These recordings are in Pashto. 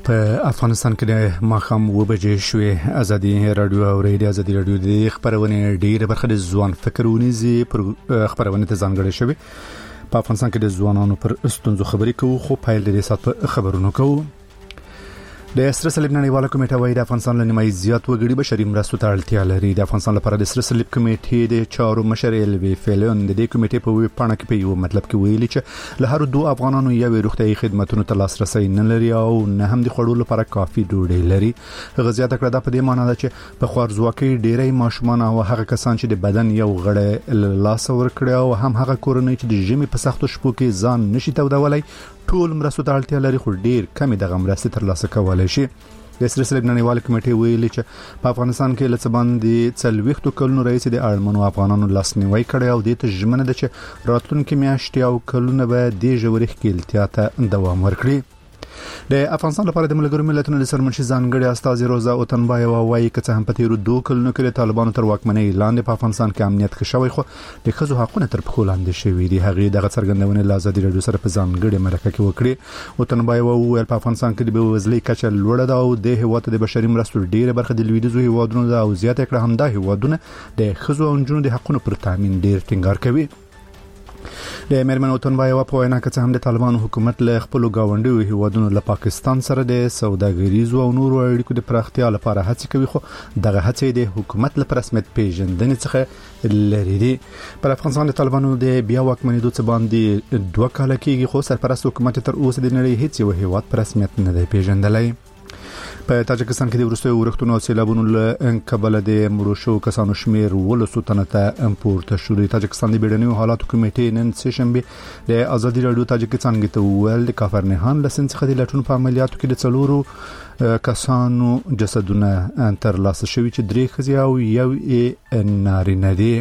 په افغانستان کې د ماخام وبجې شوې ازادي رادیو او ریډیو ازادي رادیو د خبرونه ډیره برخه د ځوان فکرونیزي پر خبرونه ته ځانګړې شوې په افغانستان کې د ځوانانو پر استونزو خبرې کوو خو پایل د سات خبرونه کوو د سره صلیب نړیواله کمیټه وايي د افغانستان لنیمای زیات وګړي بشري مرستو ته اړتیا لري د افغانستان لپاره د سره صلیب کمیټې د چارو مشر الوی فیلون د دې کمیټې په وی پاڼه کې په یو مطلب کې ویلي چې له هر دوه افغانانو یو روغتيایي خدماتونو ته لاسرسي نه لري او نه هم د خړولو لپاره کافي ډوډۍ لري غزيات کړه د په دې معنی ده چې په خوارزواکۍ ډېرې ماشومان او هغه کسان چې د بدن یو غړی لاس ور کړی او هم هغه کورنۍ چې د ژمي په سختو شپو کې ځان نشي تودولای ټول مرستو ته اړتیا لري خو ډیر کمی دغه مرستې ترلاسه کولای شي د سره صلیب نړیواله کمیټې ویلي چې په افغانستان کې لڅ باندې 40 کلونو رئیس د اړمنو افغانانو لاسنیوي کړی او د تجمنه د چې راتلونکي میاشتې او کلونه به د جوړښت کې التیاته دوام ورکړي د افغانستان لپاره د ملګرو ملتونو د سرمنشي ځانګړي استاد روزا اوتنبایو وايي چې هم په تیرو 2 کلونو کې طالبانو تر واکمنۍ لاندې په افغانستان کې امنیت ښه شوی خو د ښځو حقونه تر پښو لاندې شوي دي هغه دغه څرګندونه له ازادي رادیو سره په ځانګړي مرکه کې وکړي اوتنبایو وویل په افغانستان کې د بېوزلۍ کچه لوړه ده او د هیواد د بشري مرستو ډیره برخه د لویدیځو هیوادونو ده او زیاته کړه هم د هیوادونو د ښځو او نجونو د حقونو پر تامین ډیر ټینګار کوي د مېرمن اوتنبایو په وینا کې هم د طالبانو حکومت له خپل گاونډیو هیوادونو له پاکستان سره د سوداګریزو او نورو اړیکو د پراختیا لپاره هڅې کوي خو دغه هڅې د حکومت له رسمیت پیژندنې څخه لري دي پر افغانستان د طالبانو د بیا واکمنېدو څخه باندې 2 کال کېږي خو سرپرست حکومت تر اوسه د نړۍ هیڅ یو هیواد پر رسمیت نه دی پیژندلای په تاجکستان کې د ورستیو ورښتونو او سیلابونو له کبله د مړو شو کسانو شمیر ولسو تنه ته پورته شو د تاجکستان د بیړنیو حالاتو کمیټې نن سهشنبه د ازادي رادیو تاجکستان کې ته ویل د کافرنهان لسن څخه د لټون په عملیاتو کې د څلورو کسانو جسدونه تر لاسه شوي چې 3 ښځې او یو نارینه دي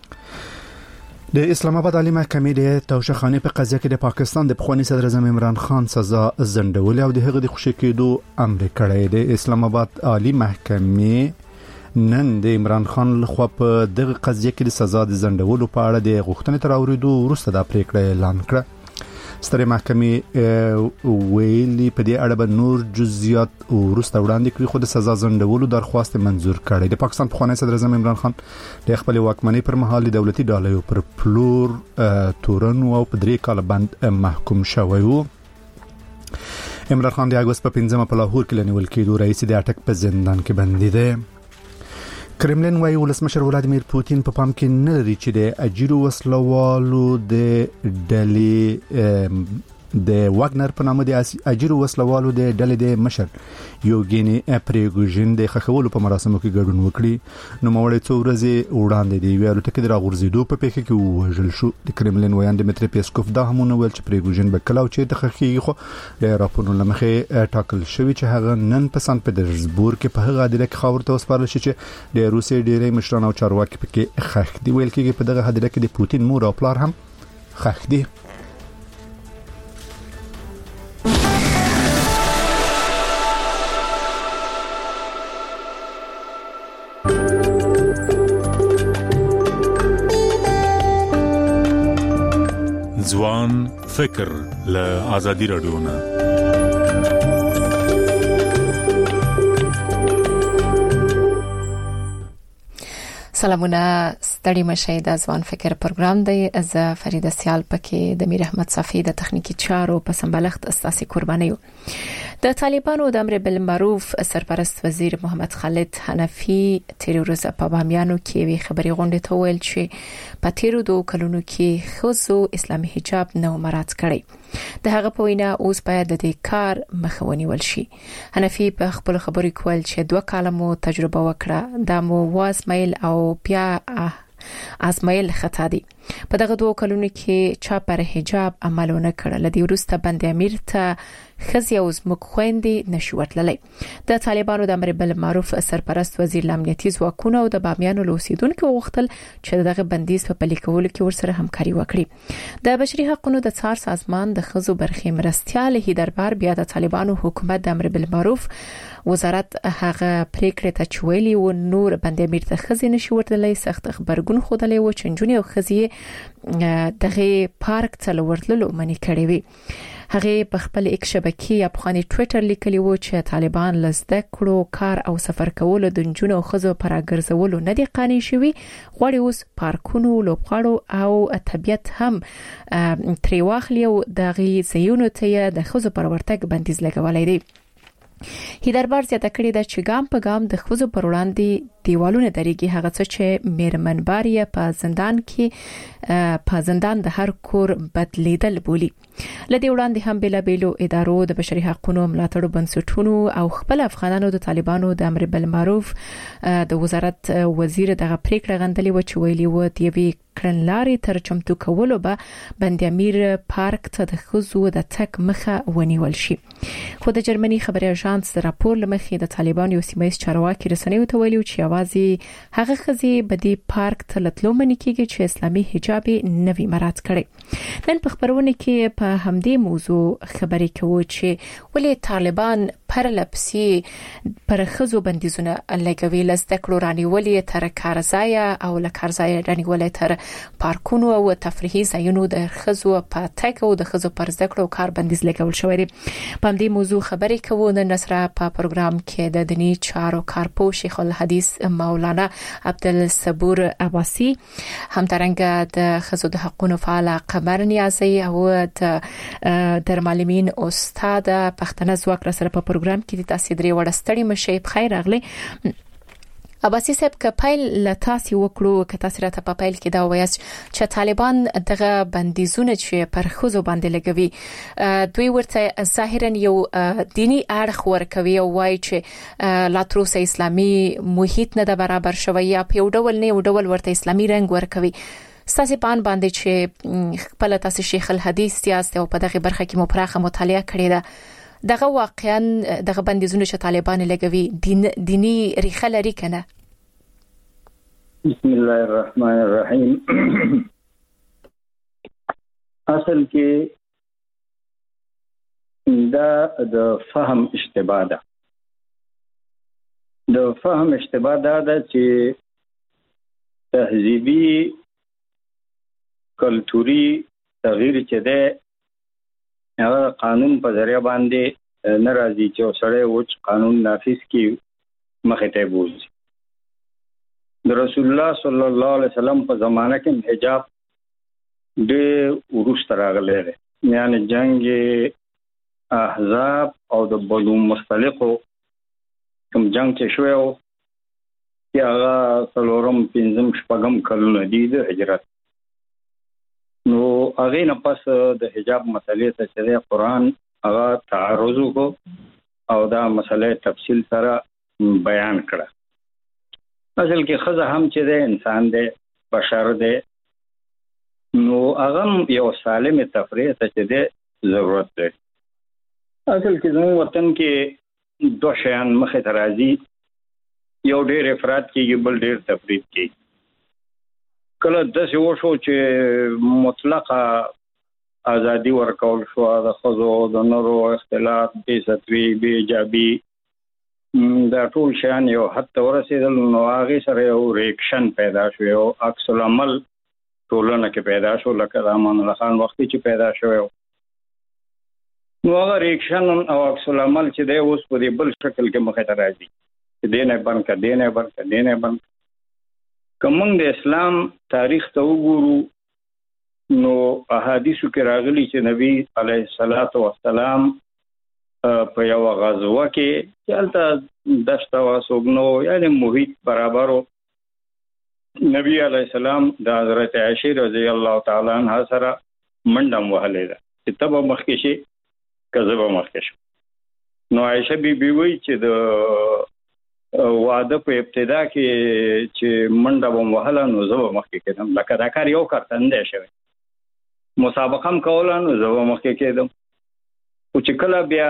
د اسلام آباد عالی محکمې د توشخانه په قضیه کې د پاکستان د پخوانی صدر اعظم عمران خان سزا زندول او د هغه د خوشی کېدو امر کړی د اسلام آباد عالی محکمې نن د عمران خان لخوا په دغه قضیه کې د سزا د زندولو په اړه د غوښتنې تر اوریدو وروسته د پریکړه اعلان کړ ستره محکمې ویلي په دې اړه به نور جزئیات وروسته وړاندې کړي خو د سزا زندولو درخواست منزور کړي د پاکستان پخوانی صدر اعظم عمران خان د خپل واکمنۍ پر مهال د دولتي ډالۍ پر پلور تورن او په 3 کال بند محکوم شوی وو عمران خان د اگست په 15 په لاهور کې لنیول کېدو رئیس د اټک په زندان کې بندي دی کرملین وايي ولسمشر ولادیمیر پوتین په پام کې نه لري چې د اجیرو وسلوالو د ډلې د واګنر په نامه د اجیرو وسلوالو د ډلې د مشر یوګینی پریګوژن د خخولو په مراسمو کې ګډون وکړي نو موري څو ورځې وړاندې دی ویلو ته د راغورځېدو په پیښه کې وژل شو د کرملین ویان دمیتری پیسکوف دا همونه ویل چې پریګوژن به کلاو چې د خخېږي خو د راپورونو لمخې ټاکل شوی چې هغه نن په سن پټرزبورګ کې په هغه حادثه کې خبرته وسپارل شي چې د روسي ډېرې مشران او چارواکي پکې خخ دی ویل کېږي په دغه حادثه کې د پوتین مور او پلار هم خخ دي ځوان فکر له ازادي رادیو نه سلامونه ستړي مشه د ځوان فکر پروګرام دی از فریده سیال پکې د میر احمد صفی د تخنیکی چارو په سمبلښت اساسي قربانیو د طالبانو د امر بالمعروف سرپرست وزیر محمد خالد حنفی تیر ورځ په بامیانو کې وی خبري غونډه ته ویل چې په تیرو 2 کلونو کې خصو اسلامي حجاب نو مراد کړي د هغه په وینا اوس باید د دې کار مخاوني ول شي حنفی په خپل خبري کول چې 2 کالمو تجربه وکړه د مو واسمایل او بیا ازمایل خطا دي په دغه 2 کلونو کې چا پر حجاب عملونه کړل لدی ورسته بند امیر ته خزي او زموږ خويندې نشوتللې د طالبانو د امر بالمعروف سرپرست وزیر امنیتي ځواکونه او د بامیانو لوسیدونکو غوښتل چې دغه بندیز په پلي کولو کې ورسره همکاري وکړي د بشري حقوقو د څار سازمان د خزو برخې مرستيال هیدربار بیا د طالبانو حکومت د امر بالمعروف وزارت هغه پریکړه ته چويلي او نور بند امیر ته خزي نشوتللې سخت خبرګون خودلې و چنجونی او خزي دغه پارک ته ورتللو منی کړی وي هغه په خپل ایک شبکې یا افغاني ټوئیټر لیکلی و چې طالبان لزده کړو کار او سفر کول د جنونو او خزو پر اګرځولو نه دي قانع شوی، غواړي اوس پارکونو، لوبغاړو او طبيعت هم تری واخلي او د غي زيونو ته د خزو پر ورتګ بندیز لګولای دی. هیدربار زیاته کړې ده چې ګام په ګام د خزو پر وړاندې دیوالونه درېږي، هغه څه چې میرمنبار یې په زندان کې په زندان د هر کور بدلیدل بولی. لدې وړاندې هم بېلابېلو ادارو د بشري حقوقو ملاتړو بنسټونو او خپل افغانانو د طالبانو د امر بالمعروف د وزارت وزیر دغه پریکړه غندلې و چې ویلي و د یوې کړنلارې تر چمتو کولو به بند امیر پارک ته د خزو د تک مخه ونیول شي. خو د جرمني خبري اژانس راپور لمخې د طالبان یو سیمایي چارواکي رسنیو ته ویلي چې یوازې هغه خزي بدی پارک ته لتلو منی کېږي چې اسلامي حجاب نوی مراد کړي. نن په خبرونه کې په همدې موضوع خبرې کوي چې ولې طالبان پرلپسې پر خزو بندیزونه لګوي، لزده کړو رانیولې تر کارځای او لکارځای رانیولې تر پارکونو او تفریحي ځایونو د خزو په تک او د خزو پر زده کړو کار بندیز لګول شوی دی. په همدې موضوع خبرې کوو نن سره په پروګرام کې د دینی چارو کارپو شیخ الحدیث مولانا عبدالصبور عباسی، همدارنګه د خزو د حقوقو فعال قمر نیازی او د معلمین استاد پښتنه ځواک سره په پروګرام کې د تاسو درې وړستړي مشه بخیر راغلی. عباسی صاحب که پیل لتاسی وکړو که تاسو راته په پیل کې دا وایاست چې طالبان دغه بندیزونه چې پر خزو باندې لګوي دوی ورته ظاهرا یو دینی اړخ ورکوي او وایي چې لا تر اوسه اسلامي محیط نه د برابر شوی یا په یو ډول نه یو ډول ورته اسلامي رنګ ورکوي. ستاسو پان باندې چې خپل تاسو شیخ الحدیث یاست او په دغه برخه کې مو پراخه مطالعه کړې ده، دغه واقعا دغه بندیزونه چې طالبان لګوي دینی ریښه لري کنه؟ بسم الله الرحمن الرحیم. اصل کې دا د فهم اشتباه ده. د فهم اشتباه ده چې تهذیبي کلتوري تغییر چې ده هغه قانون په ذریعہ باندې ناراضي چې سړی وچ قانون نافذ کی مخه ته بوزي. د رسول الله صلی الله علیه وسلم په زمانه کې حجاب د ورست راغلی دی، یعنی جنگ احزاب او د بلو مختلفو کوم جنگ چې شوی او هغه څلورم پنځم شپږم کلونه دي د هجرت. نو هغه نه پس د حجاب مسلې ته چې قرآن هغه تعرض وکړو او دا مسله تفصیل سره بیان کړه. اصل کې خزه هم چې د انسان دی، بشر دی، نو هغه یو سالم تفریح ته چې د ضرورت دی. اصل کې زموږ وطن کې دوه شیان مخې ته راځي، یو ډېر افراط کېږي، بل ډېر تفریط کېږي. کله داسې وشو چې مطلقه ازادي ورکول شو د ښځو د نرو اختلاط بې ستوي بې حجابي دا ټول شیان یو حد ته ورسېدل، نو هغې سره یو ریکشن پیدا شو، یو عکس العمل ټولنه کې پیدا شو، لکه د امان الله خان وختي چې پیدا شوی. نو هغه ریکشن او عکس العمل چې دی اوس په دې بل شکل کې مخې ته راځي چې دی نه بند کړه، دی نه بند کړه، دی نه بند. که موږ د اسلام تاریخ ته وګورو نو احادیثو کې راغلي چې نبی علیه الصلاۃ والسلام په یو غزوه کې چې هلته دشت وه، څوک نه و، یعنې محیط برابر و. نبی علیه السلام د حضرت عایشې رضی الله تعالی عنها سره منډه وهلې ده چې ته به مخکې شي که زه به مخکې شم. نو عایشه بیبي وایي چې د واده په ابتدا کې چې منډه به وهله نو زه به مخکې کېدم، لکه دا کار یو کارتندی شوی، مسابقه هم کوله نو زه به مخکې کېدم. خو چې کله بیا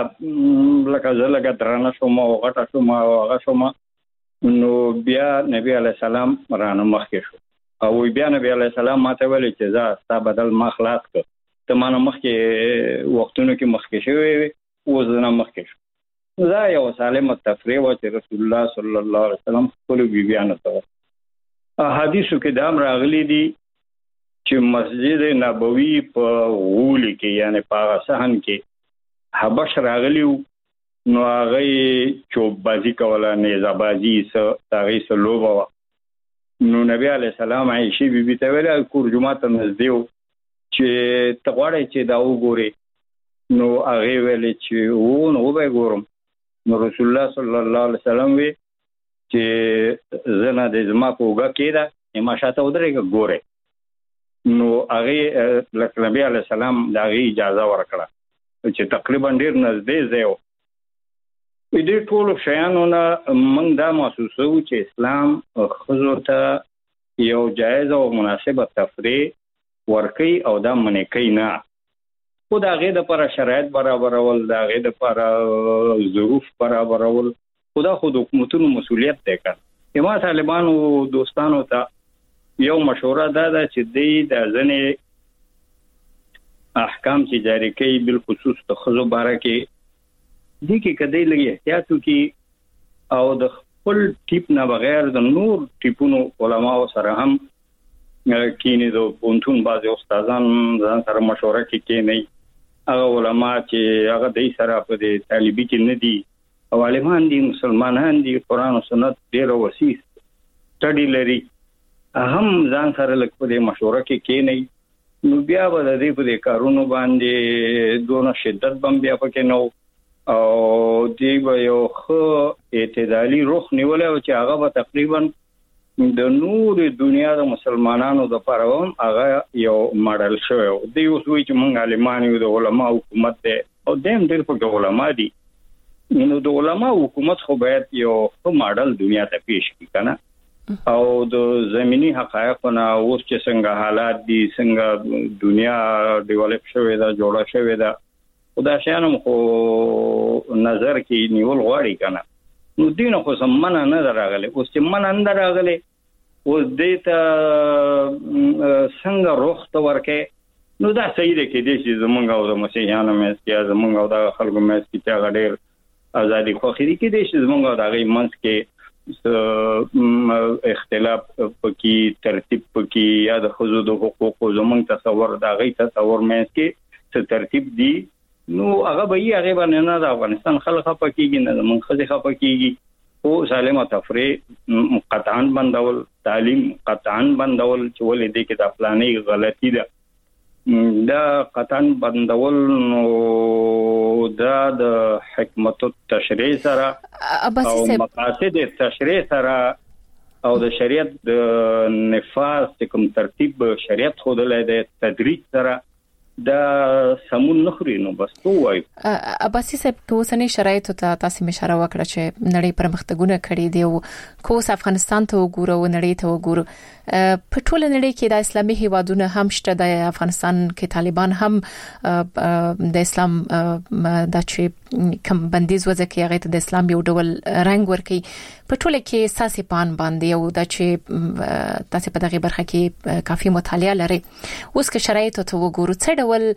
لکه زه لږه درانه شوم او غټه شوم او هغه شوم نو بیا نبی علیه السلام رانه مخکې شو او بیا نبی علیه السلام ماته ویلي چې زه ستا بدل ما خلاص کړ، ته ما نه مخکې وختونو کې مخکې شوی اوس زه نه مخکې شو. دا یو سالمه تفریح وه چې رسول الله صلی الله علیه وسلم خپلو بیبیانو ته. احادیثو کې دا هم راغلي دي چې مسجد نبوي په غول کې یعنی په صحن کې حبش راغلیو نو هغه چوب بازی کوله نیزه بازی هغه سلوبه نو نبی علی السلام عائشه بیبي ته ویل کور جمعه ته نږدې چې تغواړي چې دا وګوري نو هغه ویل چې نو به ګورم نو رسول الله صلی الله علیه وسلم وی چې زنه د زما په وګه کېده ما شاته ودرېږه ګوره نو هغه نبی علی السلام دا غي اجازه ورکړه چې تقریبا ډیر نږدې ځای دې ټول شیانو نه موږ دا محسوسو چې اسلام خزو ته یو جایز او مناسبه تفریح ورکي او دا منې کوي نه خو دا غي د پر شرایط برابرول دا غي د پر ظروف برابرول خدا خود حکومتونو مسؤلیت دی کړ ما طالبانو دوستانو ته یو مشوره دا چې د ځنې احکام چې جاری کوي بل خصوص د خزو باره کې دي کې کدی لګي احتیاط وکي او د خپل ټیپ نه بغیر د نور ټیپونو علماء سره هم کینې د پونتون بعض استادان ځان سره مشوره کې نه هغه علماء چې هغه د سره په طالبي کې نه دي او عالمان دي مسلمانان دي قران او سنت ډېر وسیع سټډي لري هم ځان سره لکه په مشوره کې نه نو بیا به د دې په کارونو باندې دونه شدت بم بیا پکې نو او دی به یو خو اعتدالي روح نیولای او چې هغه به تقریبا د نور دنیا د مسلمانانو د پروم هغه یو ماډل شوی دی اوس وی چې مونږ عالمان یو د علماء حکومت دی او دیم ډېر په علماء دي نو د علماء حکومت خو باید یو ماډل دنیا ته پیش کړي کنه او د زمینی حقایقونه اوس چې څنګه حالات دي څنګه دنیا ډیولپ شوې ده جوړه شوې ده خدا شانم خو نظر کې نیول غواړي کنه نو دینه خو سمنه نه راغله اوس چې من نه راغله اوس دې ته څنګه روح ته ورکه نو دا صحیح دی کې دې چې زمونږ او د مسیحیانو مېس کې زمونږ او د خلکو مېس کې چې غډېر ازادي خو خېری کې دې چې زمونږ او د غي منځ کې اختلاف پکې ترتیب پکې یا د حقوق د حقوق زمونږ تصور د غي تصور مېس کې څه ترتیب دی نو هغه به یې هغه باندې نه د افغانستان خلک پکېږي نه زمونږ خلک پکېږي او سالمه تفریح قطعاً بندول تعلیم قطعاً بندول چې ولې دې کې د پلانې غلطي ده دا قطعاً بندول نو دا د حکمت التشریع سره او مقاصد التشریع سره او د شریعت د نفاذ کوم ترتیب شریعت خودلای د تدریج سره دا سمون نخري نو بس توای اباسي صاحب کوسنی شرایط ته تاسو اشاره وکړه چې نړۍ پرمختګونه کړي دي او کوس افغانستان ته وګورو نړۍ ته وګورو په ټول نړۍ کې د اسلامي هیوادونو هم شته د افغانستان کې طالبان هم د اسلام د چې کم بندیز وځي هغه ته د اسلام یو ډول رنگ ورکي په ټول کې اساسي پان باندې او د چې تاسو په دغه برخه کې کافي مطالعه لري اوس که شرایط ته وګورو څه ډول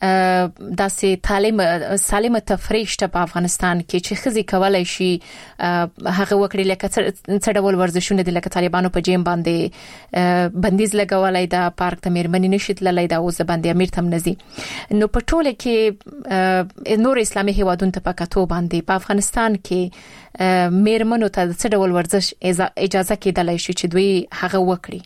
داسې تعلیم سالمه تفریح شته په افغانستان کې چې خزي کولای شي هغه وکړي لکه څه ډول ورزشونه دي لکه طالبانو په جیم باندې بندیز لګولای دا پارک ته مېرمنې نشي تللی دا اوس باندې امیر تم نزي نو په ټوله کې نور اسلامي هیوادونو ته پکاتو باندې په افغانستان کې مېرمنو ته څه ډول ورزش اجازه کېدلای شي چې دوی هغه وکړي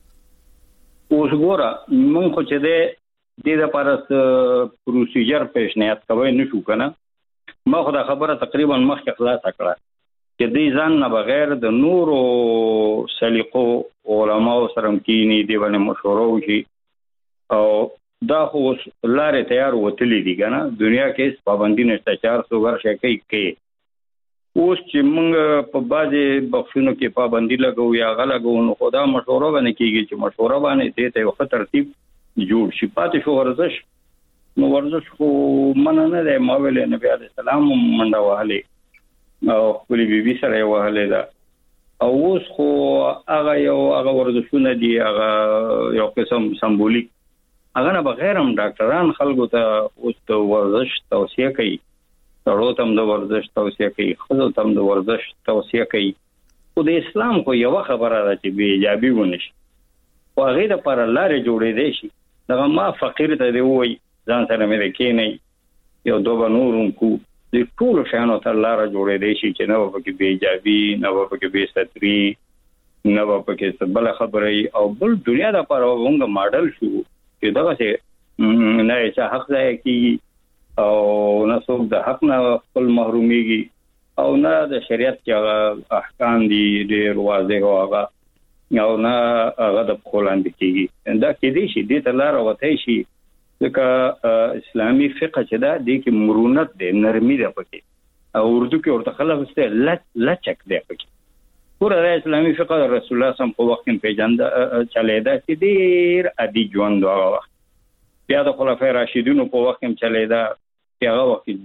اوس ګوره مونږ خو چې د لپاره پروسیجر پیشنهاد کوي نشو کنه ما خو دا خبره تقریبا مخکې خلاص کړه چې دې ځان نه بغیر د نورو سلیقو علماء سره کینی دی باندې مشوره وشي او دا خو لارې تیار وتلې دي کنه دنیا کې پابندي نشته 400 ورشه کوي اوس چې موږ په بازي بخښونو کې پابندي لګو یا غلګو نو خدا مشوره باندې کیږي چې مشوره باندې ته یو ترتیب جوړ شي پاتې شو ورزش نو ورزش خو من نه دی ما ویل نبی عليه السلام منډه وهلې او خپل بیبي سره وهلې دا او اوس خو هغه ورزشونه دي هغه یو قسم سمبولیک هغه نه بغیر هم ډاکټران خلکو ته اوس د ورزش توصیه کوي سړو تم د ورزش توصیه کوي خو تم د ورزش توصیه کوي خو د اسلام خو یو خبره ده چې به ایجابي ونشي او هغه د پر لارې جوړې دي شي دا ما فقیر ته دی وای ځان سره مې کې نه یو دوه نورم کو د ټول شانو ته لار جوړې دي شي چې نو پکې بیجابي نو پکې بي ستري نو پکې بل خبري او بل دنیا د پر وګ ماډل شو چې دا څه نه چې حق ځای کی او نه څوک د حق نه خپل محروميږي او نه د شریعت کې احکام دي ډېر واضح او هغه او نه هغه د خلاند کیږي دا کې دي شي د تلار وته شي ځکه اسلامي فقه چې دا د کې مرونت دی نرمي ده پکې او اردو کې ورته خلک واستې لچک دی پکې پورا اسلامي فقه رسول الله صم په وخت کې پیژند چلیدا چې ډیر ادي ژوند دا وخت بیا د خلفای راشدینو په وخت کې چلیدا چې هغه وخت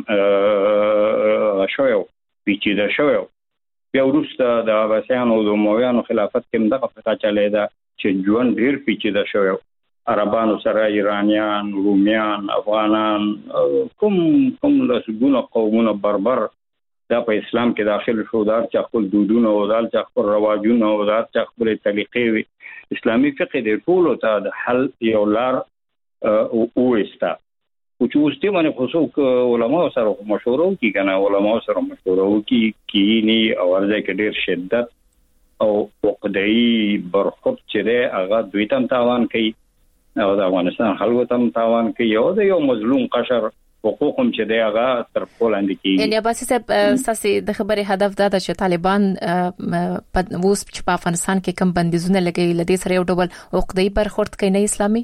ژوند شویو پیچیده شویو بیا وروسته د عباسیانو او د امویانو خلافت کې دغه فقه چلیدا چې ژوند ډیر پیچیده شویو عربانو سره ایرانیان رومیان افغانان کوم لسګونه قومونه بربر دا په اسلام کې داخل شو دا چې خپل دودونه او دال چې خپل رواجونه او دا چې خپل طریقې وي اسلامي فقه د ټولو ته د حل یو لار او استا او چې اوس دې باندې خصوص علماء سره مشوره کوي کنه علماء سره مشوره کوي کینی او ورځ کې ډېر شدت او وقدعي برخط چې ده هغه دوی تم تاوان کوي او د افغانستان خلکو تم تاوان کوي او د یو مظلوم قشر حقوقم چې دی هغه تر پولاند کې یعنی عباسي صاحب ساسي د خبرې هدف دا ده چې طالبان په اوس په افغانستان کې کم بندیزونه لګي لدې سره یو ډول عقدي برخورد کوي نه اسلامي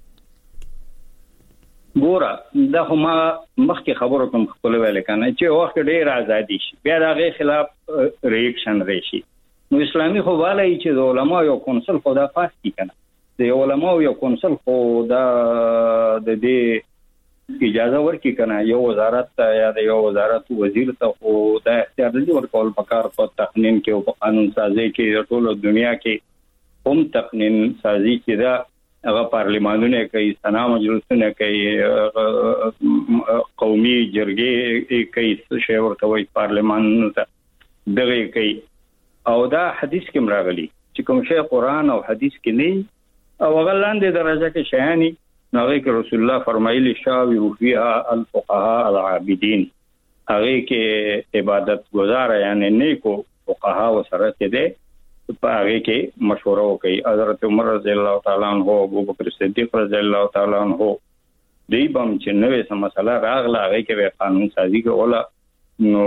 ګوره دا خو ما مخکې خبرو کوم خپل ویل کنه چې وخت ډیر ازادي شي بیا دغه خلاف ریاکشن راشي نو اسلامي خو والي چې د علماء یو کونسل خو دا پاس کی کنه د علماء یو کونسل خو دا د دې اجازه ورکړي کنه یو وزارت یا د یو وزارت وزیر ته خو دا اختیار دی ورکول پکار په تقنین کې او په قانون سازي کې ټول دنیا کې هم تقنین سازي کې دا هغه پارلیمانونه کوي سنا مجلسونه کوي قومي جرګې کوي څه ورته وایي پارلیمان ته دغه کوي او دا حدیث کې مراغلي چې کوم شی قرآن او حدیث کې نه او غلاندې درجه کې شایاني نغی که رسول الله فرمایلی شاوی فیها الفقهاء العابدین هغه کې عبادت گزار یعنی نیکو فقها و سره ده په هغه کې مشوره وکي حضرت عمر رضی الله تعالی عنہ ابو بکر صدیق رضی الله تعالی عنہ دی بم چې نوې سم مسله راغله هغه کې قانون سازي کوله نو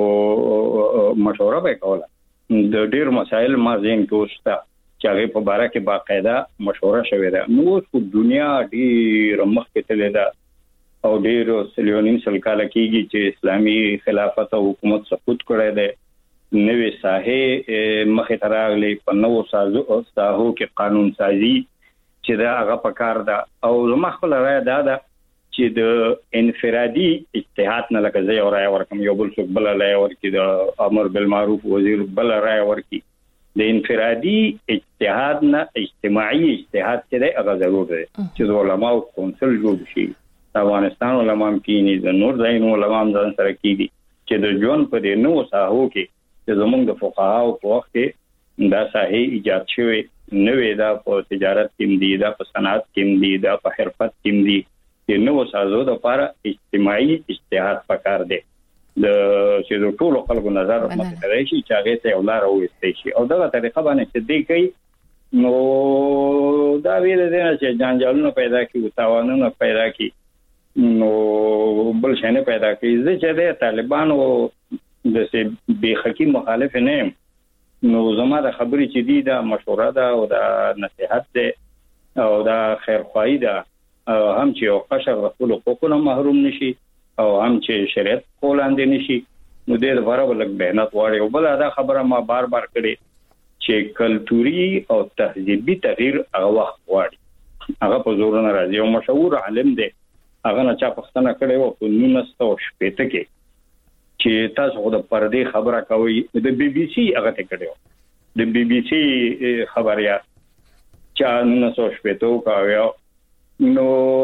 مشوره وکوله د ډیر مسائل ما زین کې وستا چې هغه په باره کې باقاعده مشوره شوې ده نو په دنیا ډیر مخکې تللی ده او ډیر سلیونین سلکاله کېږي چې اسلامي خلافت او حکومت سقوط کړی دی نوې ساحې مخې ته راغلي په نوو ساحو کې قانون سازي چې دا هغه پکار ده او زما خپل رایه دا ده چې د انفرادي اجتهاد نه لکه زه یو رایه ورکم یو بل څوک بله رایه ورکړي د امر بالمعروف وزیر بله رایه ورکړي د انفرادي اجتهاد نه اجتماعي اجتهاد چې دی هغه ضرور دی چې د علماو کونسل جوړ شي د افغانستان علما هم کېني د نور ځایونو علما هم ځان سره کېږي چې د ژوند په دې نوو ساحو کې چې زموږ د فقهاو په وخت کې دا ساحې ایجاد شوې نوې دا په تجارت کې دي دا په صنعت کې دي دا په حرفت کې دي چې نوو سازو د لپاره اجتماعي اجتهاد پکار دی د چې د ټولو خلکو نظر متوجه شي چې هغه ته ولار وستې شي او دغه طریقه باندې چې دی کوي نو دا ویل دي چې جنجالونه پیدا کیږي تاوانونه پیدا کیږي نو بل شنه پیدا کیږي چې د طالبانو د سه بهخکی مخالف نه نو زما د خبرې چې دی دا مشوره ده او دا نصيحت ده او دا خیرخواهی ده هم چې او قشر رسول حقوقونه محروم نشي او هم چې شریعت کولاندې نشي نو دې لپاره ولک مهنت واړي او بل دا خبره ما بار بار کړې چې کلتوري او تهذیبي تغییر هغه وخت واړي هغه په زور نه راځي او مشهور عالم دی هغه نه چا پښتنه کړي وو په 1970 کې چې تاسو د پردې خبره کوي د بي بي سي هغه ته کړو د بي بي سي خبریا چا 1970 کاوه نو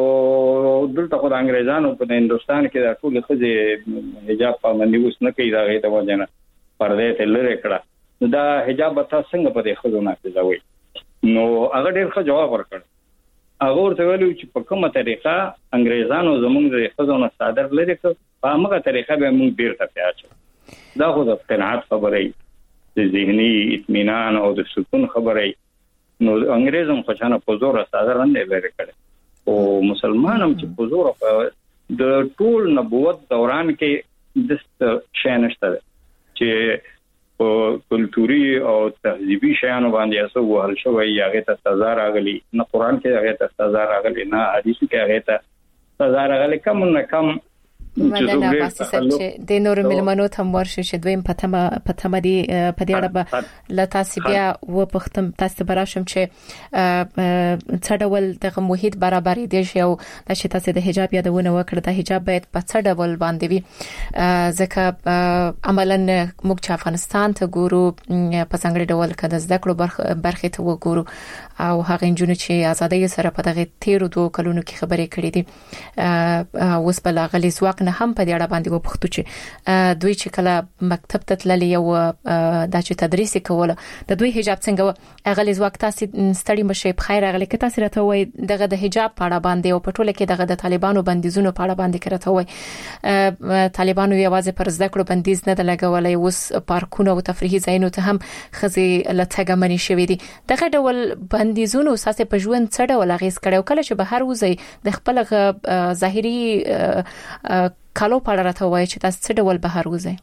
دلته خو د انګريزانو په هندستان کې د ټول خځې حجاب پابندي وس نه کوي دا غي ته وځنه پردې ته لری کړه نو دا حجاب تاسو څنګه په دې خځو نافذوي نو هغه ډېر ښه جواب ورکړ. هغه ورته ویلو چې په کومه طریقه انګريزانو زموږ د خزانه صادر لري که په هغه طریقه به موږ بیرته پیاچو. دا خو د قناعت خبره ای، د ذهني اطمینان او د سکون خبره ای. نو انګريزم خو چانه په زور صادر نه لري کړي او مسلمانم چې په زور د ټول نبوت دوران کې د شانشته چې په کلتوري او تهذیبي شیانو باندې اسو وهل شوی هغه ته سزا راغلی، نه قران کې هغه ته سزا راغلی، نه حدیث کې هغه ته سزا راغلی. کم نه کم مننه باسي چې د نور ملمنو ته ورشي چې دویم پتمه دی په دې اړه ل تاسو بیا و پختم تاسو براشم چې څه ډول د محیط برابرۍ دی او د چې تاسو د حجاب یادونه وکړه د حجاب باید په څه ډول باندې وي ځکه عملاً موږ چې افغانستان ته ګورو په څنګه ډول کده زده کړو برخه ته وګورو او هغه جنونو چې ازادۍ سره په دغه 13 کلونو کې خبرې کړې دي اوس په لاغلي ځواک نه هم په دې اړه باندې وپختو چې دوی چې کله مکتب ته تللی او د چې تدریس کوله د دوی حجاب څنګه اغلی ځواک تاسو ستړي مشه په خیر اغلی که تاسو راته وای دغه د حجاب په اړه باندې او په ټوله کې دغه د طالبانو بندیزونو په اړه باندې کړه وای طالبانو یوازې پر زده کړو بندیز نه لګولای، اوس پارکونه او تفریحي ځایونو ته هم خزي لټګه منی شوې دي. دغه ډول بندیزونو ساسه په ژوند څه ډول اغیز کړو کله چې بهر وځي د خپل ظاهري کالو په اړه راته وایي چې تاسو څه ډول بهر وځئ؟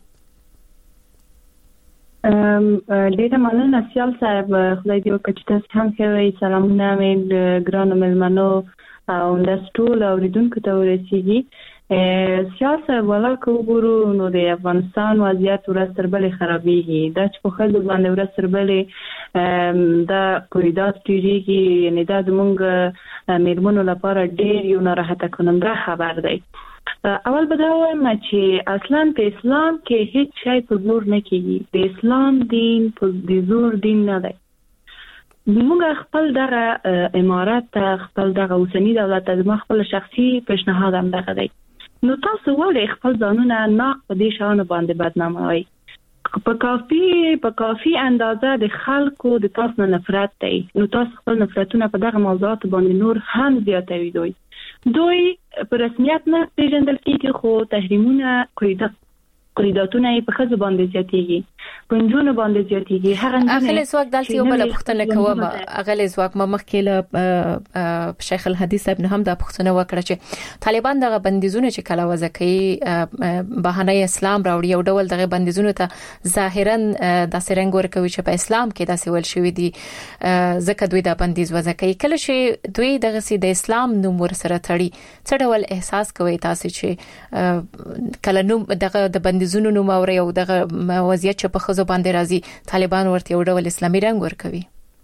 ډیره مننه سیال صاحب، خدای دې وکړي چې تاسو هم ښه وي. سلامونه مې ګرانو مېلمنو او د ټول اوریدونکو ته ورسیږي. سیال صاحب ولا کوګورو نو د افغانستان وضعیت ورځ تر بلې خرابېږي. دا چې په خلکو باندې ورځ تر بلې دا کوریدات تیریږي، یعنی دا زموږ مېرمنو لپاره ډېر یو ناراحته کوونکی خبر دی. اول به دا وایم چې اصلا په اسلام کې هیڅ شی په زور نه کیږي. د اسلام دین په زور دین نه دی. موږ خپل دغه امارات خپل دغه اوسنی دولت د خپل شخصي پیشنهاد هم دغه دی. نو تاسو ولې خپل ځانونه ناق په دې شانو باندې بدناموي؟ په کافي اندازه د خلکو د تاسو نفرت دی. نو تاسو خپل نفرتونه په دغه موضوعات باندې نور هم زیاتوي. دوی په رسمیت نه پیژندل کیږي خو تحریمونه قیداتونه په خزو باندې زیاتېږي، پنځونه باندې زیاتېږي. هغه اغلی زواک دلته یو بل پختنه کوم اغلی زواک ما مخکې له شیخ الحدیث ابن هم د پختنه وکړه چې طالبان دغه بندیزونه چې کله وځکې بهانه اسلام راوړي او ډول دغه بندیزونه ته ظاهرا د سرنګ ورکوي چې په اسلام کې داسې ول شوی دي ځکه دوی د بندیز وځکې کله چې دوی دغه سي د اسلام نوم ور سره تړي څه ډول احساس کوي تاسو چې کله نوم دغه د بندیزونو نوم اوري او دغه وضعیت چې په خزو باندې راځي طالبان ورته یو ډول اسلامي رنګ ورکوي؟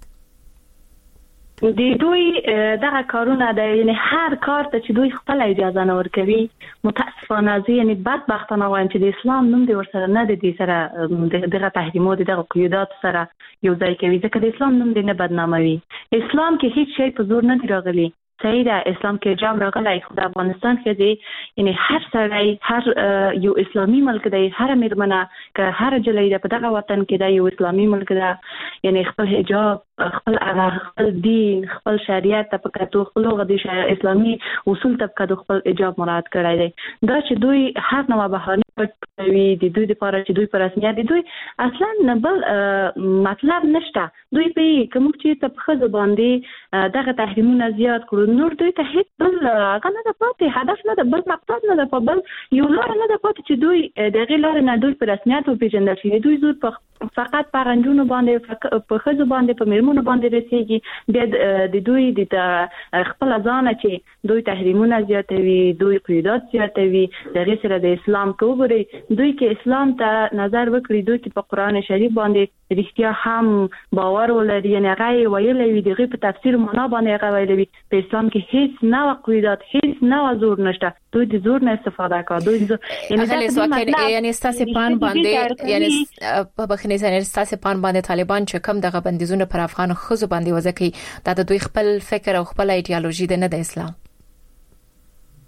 د دوی دغه کارونه د یعنی هر کار ته چې دوی خپل اجازه نه ورکوي متاسفانه زه یعنی بدبختانه وایم چې د اسلام نوم د ورسره نه د دې سره دغه تحریمات دغه قیودات سره یو ځای کوي ځکه د اسلام نوم د نه بدناموي. اسلام کې هیڅ شی په زور نه دی راغلی. صحیح ده، اسلام کې حجاب راغلی خو د افغانستان کې دی یعنی هر سړی هر یو اسلامي ملک دی، هر مېرمنه که هر جلۍ ده په دغه وطن کې دی یو اسلامي ملک ده، یعنی خپل حجاب خپل خپل دین خپل شریعت ته په کتو خپل غوډي اسلامي اصول ته په کتو خپل حجاب مراد کړی دی. دا چې دوی هر نوې بهانه پټوي د دوی لپاره چې دوی پر رسمیت دي دوی اصلا نه بل مطلب نشته. دوی په کوم چې په خزو باندې دغه تحریمونه زیات کړو نور دوی ته هیڅ بل هغه نه د پاتې هدف نه د بل مقصد نه د په بل یو لار نه د پاتې چې دوی دغه لار نه دوی پر رسمیت او پیژندل شي. دوی زور فقط په غنجونو باندې په خزو باندې په مېرمنو باندې رسېږي. د دوی د خپل ځان چې دوی تحریمونه زیاتوي، دوی قیودات زیاتوي دغه سره د اسلام کوبري دوی کې اسلام ته نظر وکړي، دوی کې په قران شریف باندې رښتیا هم باور ولري، یعنی هغه ویلي وي دغه په تفسیر معنا باندې هغه ویلي وي په اسلام کې هیڅ نه قیودات هیڅ نه زور نشته. دوی د زور نه استفاده کوي. دوی یعنی ستاسو پان باندې یعنی په بخنه سره ستاسو پان باندې طالبان چې کم دغه بندیزونه پر افغان خزو باندې وځکي دا د دوی خپل فکر او خپل ایدئولوژي ده نه د اسلام.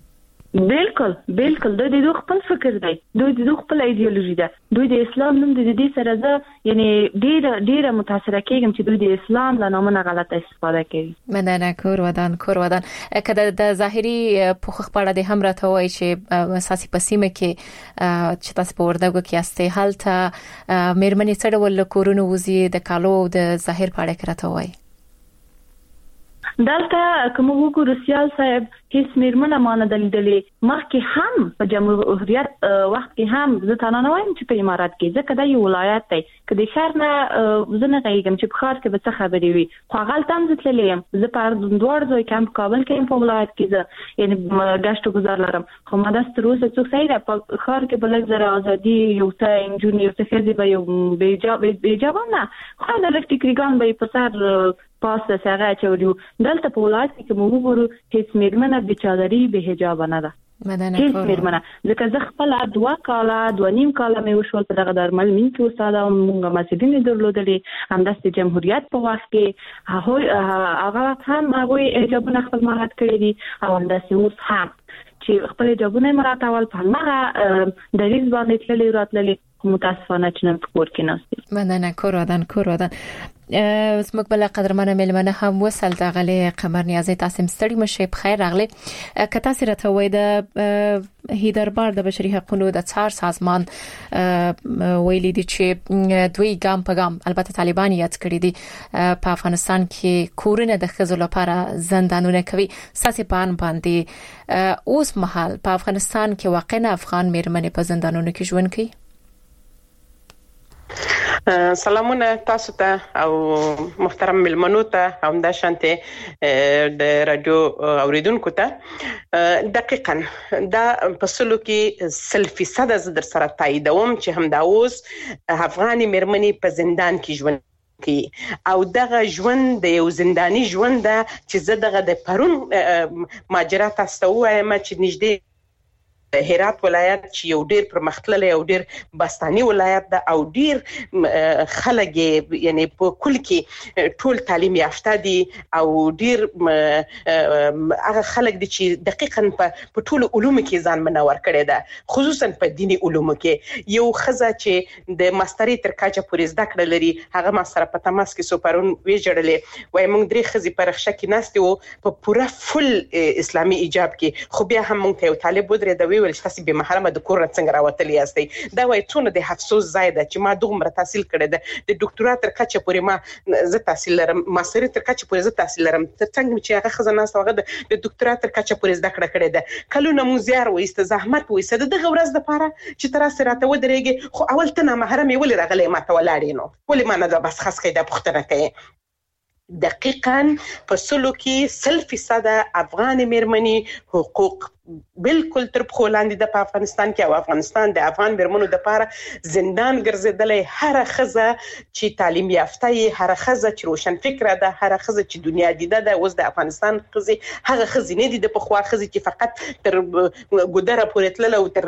بالکل دوی د خپل فکر دی، دوی د خپل ایدئولوژي ده، دوی د اسلام نوم د دې سره زه یعنی ډیره متاثر کېږم چې دوی د اسلام له نامه غلطه استفاده کوي. مننه. کور ودان کله د ظاهري پوښښ په اړه د هم راته وایي چې اساسي پسیمه کې چې تاسو په وردګو کې استه حالت مېرمنې څه ډول کورونو وزي د کالو د ظاهر په اړه راته وایي. دلته کوم وګورو سیال صاحب هیڅ میرمنه مانه دلیدلې مخکې هم په جمهوریت وخت کې هم زه تاسو نه وایم چې په امارات کې ځکه دا یو ولایت دی کله شهر نه زنه غېږم چې په خار کې به څه خبرې وي خو غلط هم ځتللم زه په دوړ ځای کم کابل کې په ولایت کې زه یعنی ګشت گزار لرم خو ما د ستروسه څوک سایره په خار کې بل زره ازادي یو ته انجونی یو څه خزي به یو بیجاب نه خو د الکتریکان به په سر پاسه سره چوریو دلته په ولایت کې مو وګورو هیڅ میرمنه بچادری به حجاب نه ده. هیڅ میرمنه ځکه زه خپل 2 کاله 2.5 کاله مې وشول په دغه درمل من کې استاد او موږ مسیدین درلودلې همداسې جمهوریت په وخت کې هغه هم هغه حجاب نه خپل مهارت کړی دي او همداسې اوس هم چې خپل حجابونه مراتول په هغه د ریز باندې تللی راتللی متاسفانه چې نن په کور کې ناستي. مننه. کور ودان زموږ بل قدرمنه ملمنه هم وصل د غلي قمر نیازي تاسو ستړي مشه په خیر راغلي که تاسو راته وای د هیدربار د بشري حقوقو د څار سازمان ویلي دي چې دوی ګام په ګام البته طالبان یاد کړی دي په افغانستان کې کورونه د خزو لپاره زندانونه کوي ساسي پان باندې اوس مهال په افغانستان کې واقعا افغان میرمنې په زندانونو کې ژوند کوي. سلامونه تاسو ته او محترم ملمنو ته هم د شانته د رادیو اوریدونکو ته دقیقاً دا پسلو کې 100% از در سره تاییدوم چې هم دا اوس افغاني مېرمنې په زندان کې ژوند کوي او دغه ژوند د یو زنداني ژوند ده چې زه دغه د پرون ماجرا تاسو ته وایم چې نږدې هرات ولایت چې یو ډیر پرمختللی او ډیر باستاني ولایت ده او ډیر خلک یعنی په کل کې ټول تعلیم یافته دي او ډیر هغه خلک دي چې دقیقاً په ټول علوم کې ځان منور کړي ده خصوصا په دینی علوم کې یو خزه چې د ماستری تر کاچه پورې زده کړه لري هغه ما سره په تماس کې سوپرون ویجړلې وای موږ درې خزي پر رخصه کې ناستو په پوره فل اسلامي ایجاب کې خو بیا هم موږ ته طالب ودرې د ویل چې تاسو به محرمه د کور څنګه راوتلی یاستئ دا وای څونه د افسوس ځای ده چې ما دومره تحصیل کړی ده د ډاکټرا تر کچه پورې ما زه تحصیل لرم ماستری تر کچه پورې زه تحصیل لرم تر څنګه چې هغه خزانه هغه د ډاکټرا تر کچه پورې زده کړه کړې ده کلونه مو زیار وایسته زحمت وایسته دغه ورځ د پاره چې تر سره راته ودرېږي خو اول ته نه محرم ولې راغلی ما ته ولاړې نو ولې ما نه دا بس خاص کېده پوښتنه کوي دقیقاً په سلو کې 100% افغان مېرمنې حقوق بالکل تر په وړاندې د افغانستان کې او افغانستان د افغان مېرمنو د لپاره زندان ګرځیدلې هر خزه چې تعلیم یافته یې هر خزه چې روشن فکره ده هر خزه چې دنیا دیده ده اوس د افغانستان خزه هغه خزه نه دي د پخوا خزه چې فقط تر ګودره پورې تلله او تر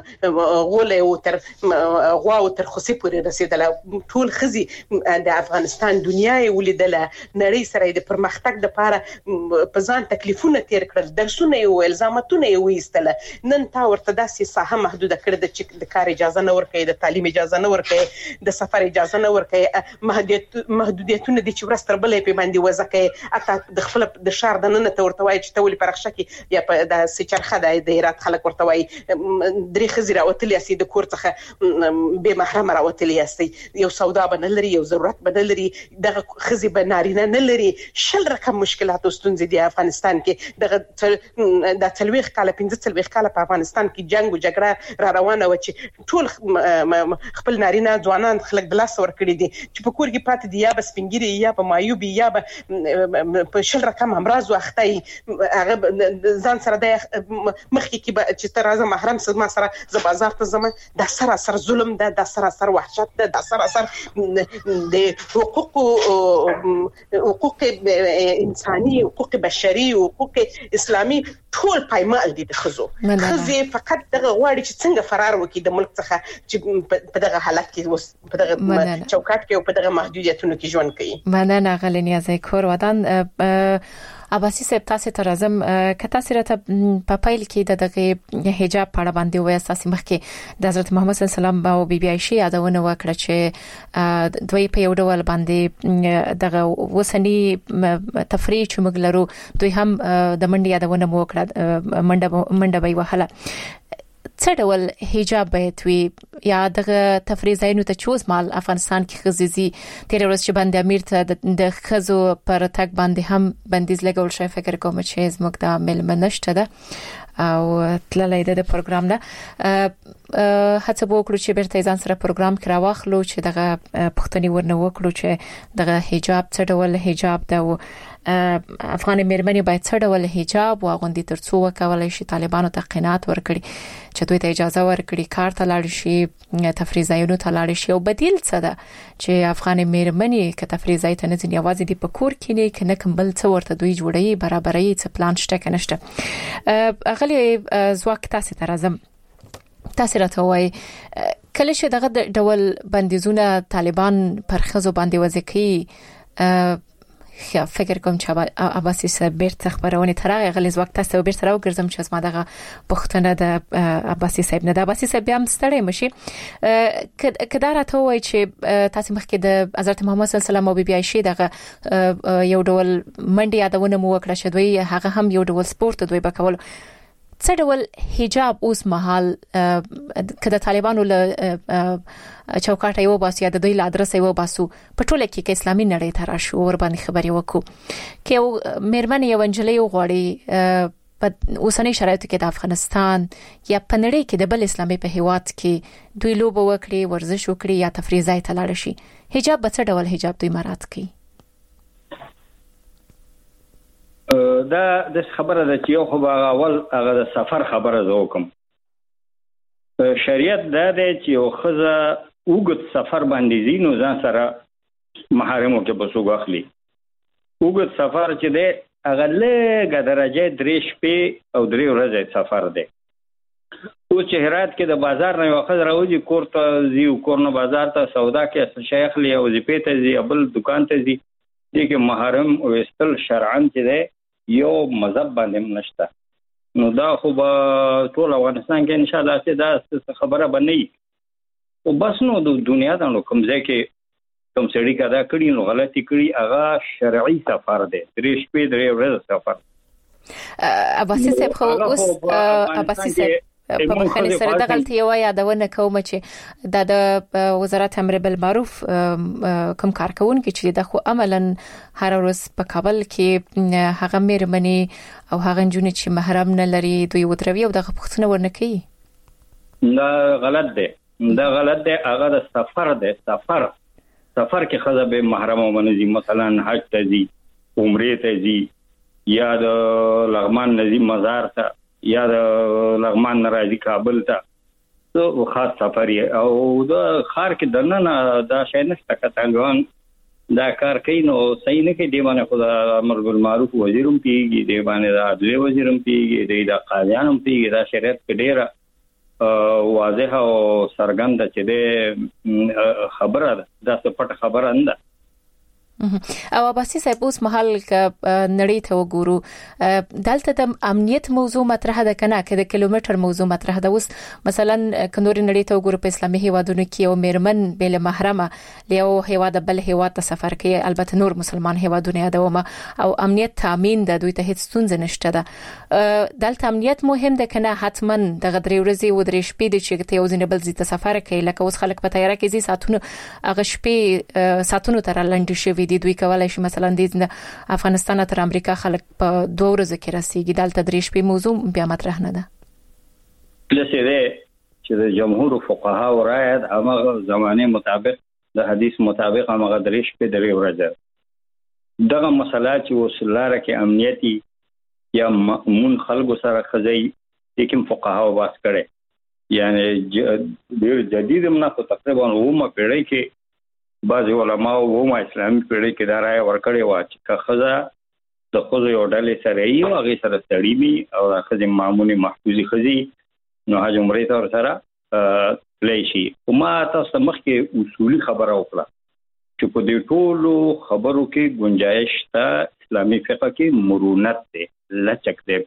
غوله او تر غوا او تر خوسي پورې رسیدله ټول خزه د افغانستان دنیا یې ولیدله نړۍ سره د پرمختګ لپاره په ځان تکلیفونه تیر کړل درسونه او الزاماتونه ویستله نن تا ورته داسې ساحه محدوده کړې ده چې د کار اجازه نه ورکوي د تعلیم اجازه نه ورکوي د سفر اجازه نه ورکوي محدودیتونه دي چې ورځ تر بلې په باندې وضع کوي اته د خپل د شهر د نن ته ورته وایي چې ته ولې پرخشه کې یا په د سچرخه د هرات خلک ورته وایي درې خزي راوتلی اسي د کور څخه به محرم راوتلی اسي یو سودا بنل لري یو ضرورت بدل لري دغه خزي بنارینه نه لري شل رقم مشکلات او ستونزې دي افغانستان کې دغه د تلويخ کاله 15 کاله په افغانستان کې جنگ او جګړه را روانه و چې ټول خپل نارینه ځوانان خلک د لاس ور کړی دي چې په کور کې پاتې دي یا به سپینګری یا به مایوبي یا به په شل رقم امراض واختي هغه ځان سره د مخکې کې چې تر ازه محرم سره ما سره ز بازار ته زما د سراسر ظلم ده د سراسر وحشت ده د سراسر د حقوق انساني حقوق بشري حقوق اسلامي ټول پایمال دي د خزو خزي فقط دغه غواړي چې څنګه فرار وکړي د ملک څخه چې په دغه حالت کې په دغه چوکاټ کې او په دغه محدودیتونو کې ژوند کوي. مننه غلنیازه کور ودان عباسي صاحب تاسو ته راځم کته سره په پایل کې دغه حجاب په اړه باندې وایي اساسي مخکې د حضرت محمد صلی الله علیه وسلم او بیبي عائشه یادونه وکړه چې دوی په یو ډول باندې دغه وسنی تفریح چې موږ لرو دوی هم د منډي یادونه وکړه منډه به وهله څه ډول حجاب باید وي یا دغه تفریح ځایونو ته چوز مال افغانستان کې خزيزي تیر ورځ چې باندې امیر ته د خزو پر تک باندې هم بندیز لګول شوی فکر کوم چې زموږ د ملمنشته ده او تللې د پروګرام ده هڅه وکړو چې بیرته ځان سره پروګرام کرا واخلو چې دغه پښتني ورنه وکړو چې دغه حجاب څه ډول حجاب ده او افغان مېرمنې باید څه ډول حجاب واغوندي ترڅو وکولای شي طالبانو ته قناعت ورکړي چې دوی ته اجازه ورکړي کار ته لاړ شي تفریح ځایونو ته لاړ شي او بدیل څه ده چې افغان مېرمنې که تفریح ځای ته نه ځي یوازې د پکور کې نه کنه کمبل څه ورته دوی جوړي برابرۍ څه پلان شته کنه شته اغلی زواک تاسو ته راځم تاسو راته وایي کله چې دغه ډول بندیزونه طالبان پر خزو باندې وځي فکر کوم چې عباسي صاحب بیرته خبرونه ترغه غلیظ وخت تاسو بیرته راوګرځم چې ما دغه پښتنه د عباسي صاحب نه د عباسي صاحب هم ستړی مشي کدا راته وای چې تاسو مخکې د حضرت محمد صلی الله علیه وسلم او بیبي عائشه دغه یو ډول منډي یادونه مو وکړه چې دوی هغه هم یو ډول سپورت دوی بکول څه ډول حجاب اوس مهال کله طالبانو له چوکاټ یو باسي یا د دوی له ادرس یو باسو په ټوله کې اسلامي نړۍ ته راشو ور باندې خبري وکړو کې مېرمن یو انجلۍ غوړي په اوسنۍ شرایطو کې د افغانستان یا په نړۍ کې د بل اسلامي په هیواد کې دوی لوب وکړي ورزش وکړي یا تفریح ځای ته لاړ شي حجاب به څه ډول حجاب دوی مراعات کوي دا د خبره د چې یو خو اول هغه د سفر خبره زوکم شریعت دا دی چې یو خزه وګت سفر باندې زینو ځان سره محارمو کې بسوګ اخلي وګت سفر چې دی هغه له درجه 3 شپې او 3 ورځې سفر دی او چې هرات کې د بازار نه وخت راوځي کور ته زی او کور نه بازار ته سودا کې شیخ لی او زپې ته زی بل دکان ته زی دغه محرم او استل شرعاً چې دی یو مذهب باندې نشته نو دا خو به ټول افغانستان کې ان شاء الله چې دا خبره بنئ او بس نو د دنیا د کوم ځای کې کوم سړی کدا کړي نو غلطي کړي هغه شرعي سفر دی 3 شپې 3 ورځې سفر عباسي صاحب خو اوس عباسي صاحب په مخالفت سره د غلطي یو یادونه کوم چې د وزارت امر بالمعروف کوم کارکونکو چې د خو عملاً هر ورځ په کابل کې هغه مېرمنې او هغه جنونه چې محرم نه لري دوی ودروي او د پښتنه ورنکي دا غلط دی هغه د سفر دی سفر کې خزه به محرم ومنځي مثلا حج ته ځي عمره ته ځي یا د لغمان نزي مزار ته یا د لغمان ناراضي کابل ته تو خاص سفر او د خار کې دنه دا شای نشته کتاګان دا کار کوي نو صحیح نه کې دی باندې خدای امر بالمعروف وزیرم پیږي دی باندې د عدل وزیرم پیږي د قاضیانم پیږي دا شریعت کې ډیره واضح او سرګند چې دی خبره ده د پټ خبره نه او عباسي صاحب اوس محل ک نړۍ ته وګورو دلته د امنیت موضوع مطرح ده کنه کې د کیلومتر موضوع مطرح ده اوس مثلا کندوري نړۍ ته وګورو په اسلامي هیوادونو کې او مېرمن بل محرمه له هیواد بل هیواد ته سفر کوي البته نور مسلمان هیوادونه یادوم او امنیت تامین د دوی ته هیڅ ستونزه نشته ده دلته امنیت مهم ده کنه حتما د غدري ورځي و درې شپې د چې ته یو ځنه بل ځای ته سفر کوي لکه اوس خلک په تیاره کې زی ساتونه هغه شپې ساتونه تر لاندې شوی دي دوی کولای شي مثلا د افغانستان تر امریکا خلک په 2 ورځې کې رسیدي دلته درې شپې موضوع بیا مطرح نه ده لسه چې د جمهور فقها او رائد هغه زمانه مطابق د حدیث مطابق هغه درې شپې 3 ورځې دغه مسله چې وسلاره کې امنیتي یا مون خلکو سره خزي لیکن فقها واس کړي یعنی ډېر جدید منه تقریبا ومه پیړۍ کې بعض علماء ومه اسلامي پیړۍ کې دا راي ورکړي وا چې خزه د خزه یو ډلې سره یو هغه سره تړيبي او خزه معمولی محفوظي خزي نو حج عمره ته سره پلیشي وما تاسو مخکې اصولي خبره وکړه چې په دې ټولو خبرو کې گنجائش ته اسلامي فقه کې مرونت دی، لچک دی،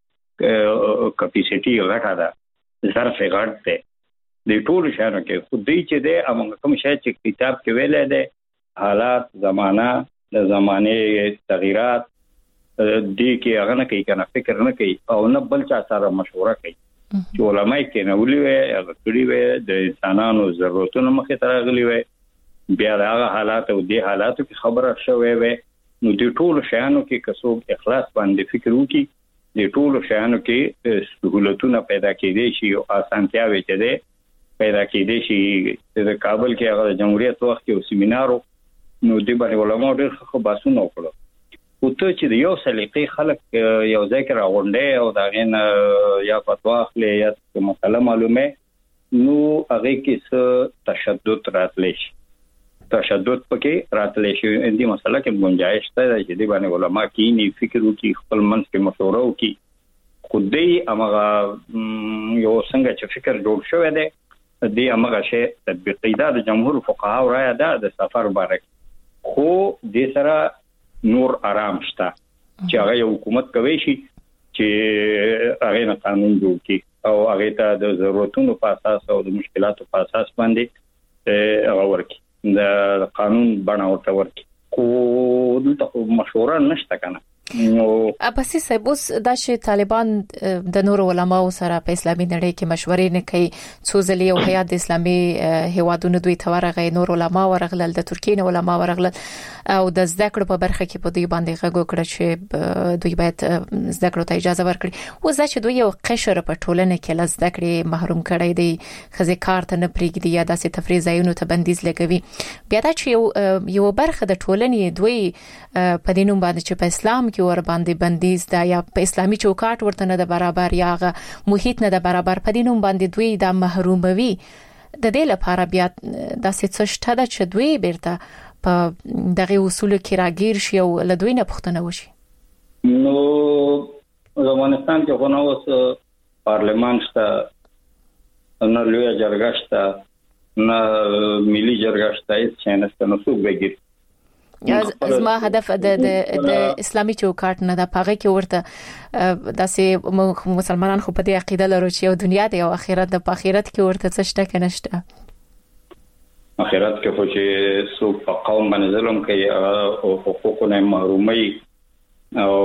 پکې کپاسيټي غټه ده، ظرف غټ دی. د ټول شانو کې خودي چې دی امغه کوم شی چې کتاب کې ویل دی، حالات، زمانہ، د زمانه تغیرات دي کې هغه نه کوي، کنه فکر نه کوي او نه بل چا سره مشوره کوي. چې علماء کې نه ولي وي هغه کړي وي د انسانانو ضرورتونو مخې ته راغلي وي، بیا هغه حالات او د حالاتو کې خبره شوي وي. نو د ټول شانو کې کڅوب اخلاص باندې فکر وکړي، د ټول شانو کې سہولتونه پیدا کېدي شي او اسانتیاوي چې ده پیدا کېدي شي. د کابل کې هغه د جمهوریت وخت کې یو سیمینارو، نو د باندې علماء ډېر ښه بحثونه وکړل. او ته چې د یو سلیقې خلک یو ځای کې راغونډي او دا غین یا فتوا اخلي یا مسله معلومه، نو هغه کې څه تشدد راتلی شي، تشدد پکې راتلی شي. دې مسله کې گنجائش ته چې د باندې علماء کینی فکر وکړي، خپل منځ کې مشوره وکړي. خودي امغه یو څنګه چې فکر جوړ شوی دی دې امغه شی تطبیقي ده. د جمهور فقها رائے ده د سفر بارک، خو د سره نور آرام شته چې هغه یو حکومت کوي شي چې هغه نه قانون جوړ کړي او هغه ته د ضرورتونو په اساس او د مشکلاتو په اساس باندې هغه ورکړي، د قانون بڼه ورته ورکړي. خو دلته مشوره نشته کنه. نو اباسي صاحب اوس دا چې طالبان د نور علماو سره په اسلامي نړۍ کې مشورې نه کوي، څو ځلې یو هیات د اسلامي هیوادونو دوی تورغه نور علما ورغلل، د ترکیې علما ورغلل او د زده کړو په برخه کې په دوی باندې غږ وکړ چې دوی باید زده کړو ته اجازه ورکړي. اوس دا چې دوی یو قشر په ټولنه کې له زده کړې محروم کړي دي، خزي کار ته نه پریږدي یا داسې تفریح ځایونو ته بندیز لګوي، بیا دا چې یو برخه د ټولنې دوی په دینوم باندې چې په اسلام کې ور باندې بندیز دا یا په اسلامي چوکاټ ورته نه د برابر یا محیط نه د برابر په دینوم باندې دوی د محروموي. د دې لپاره بیا د څه شته چې دوی بیرته په دغه اصول کې راګیر شي او له دوی نه پوښتنه وشي. نو افغانستان کې خو نو اوس پارلمان شته، نه لوی جرګه شته، نه ملي جرګه شته، هیڅ څه نشته. نو څوک بګیر زما هدف د اسلامي چوکاټ نه د پاغه کې ورته داسې مسلمانان خو په دې عقیده لرو چې یو دنیا دی او آخرت د آخرت کې ورته څه شته کې نشته. آخرت کې خو چې څوک په قوم باندې ظلم کوي او حقوقونه محرومي او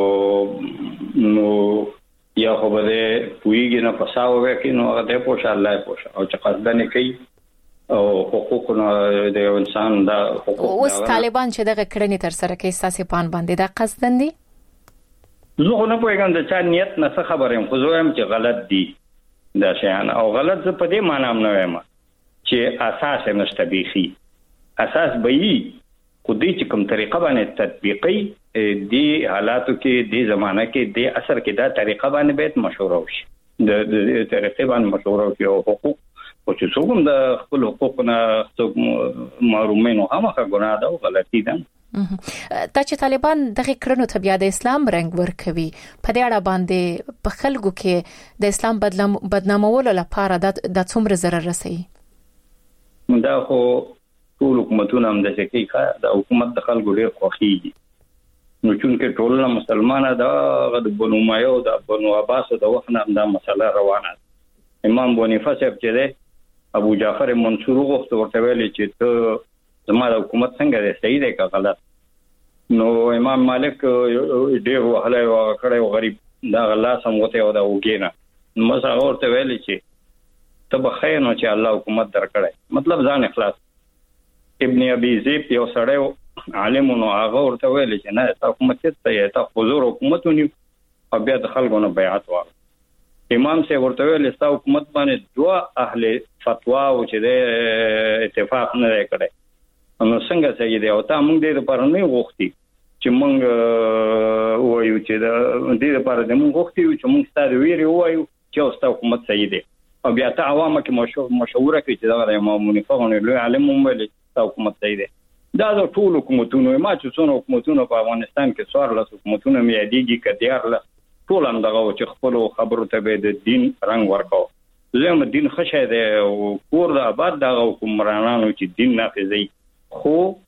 نو یا خو به پویږي نه پساوي کې نو هغه ته پوښه الله پوښه او چې قصدنه کوي او حقوقونه د انسان د حقوق. اوس طالبان چې دغه کړنې تر سره کوي ساسي پان باندې دا قصدن دي؟ زه نه پوهیږم د چا نیت نه څه خبرم، خو زه هم چې غلط دي دا شیان او غلط زه په دې معنی نه وایم چې اساس نشته بيخي، اساس به یي خو دې چې کوم طریقه باندې تطبیقي دی حالاتو کې دی زمانہ کې دی اثر کې دا طریقه باندې به مشوره وشي، د طریقې باندې مشوره وشي او حقوق او چې څوک د خپل حقوقونه څوک محرومین او هغه ګناه ده او غلطي ده. تا چې طالبان دغه کړنو ته بیا د اسلام رنگ ورکوي، په دې اړه باندې په خلکو کې د اسلام بدنامولو لپاره د څومره ضرر رسي؟ دا خو ټول حکومتونه هم د شکیخه د حکومت د خلکو ډیر خوخيږي. نو چې ټول مسلمانانه دا د بنو مایو د بنو عباس د وخت نه دا مسله روانه. امام بونیفا صاحب چې ده ابو جعفر منصور غوښته ورته ویلي چې ته زما د حکومت څنګه دی، صحیح دی که غلط؟ نو امام مالک ډېر وهلی او کړی غریب دا لاس هم وته او دا وګینه نو مسا ورته ویلي چې ته به خیر نو چې الله حکومت درکړی، مطلب ځان اخلاص. ابن ابي ذئب یو سړی عالم نو هغه ورته ویلي چې نه تا حکومت ته تا حضور حکومت ونیو او بیا د خلکو نه بیعت وکړ. امام سے ورته ویل استا حکومت باندې دوا اهل فتوا او چې د اتفاق نه کړي نو څنګه صحیح دی او تا موږ دې لپاره نه غوښتي چې موږ وایو چې دې لپاره د موږ غوښتي چې موږ ستاسو ویری وایو چې استا حکومت صحیح دی او بیا ته عوامو کې مشوره کوي چې دا امام منفعونه لوی عالم هم ویل چې حکومت صحیح دی. دا د ټول حکومتونو ما چې څونه حکومتونه په افغانستان کې څوار له حکومتونو میادیږي کډیار له ټول هم دغه چې خپل خبرو ته به د دین رنگ ورکاو. زموږ دین خشه ده او کور د آباد دغه حکمرانانو چې دین نافذي خو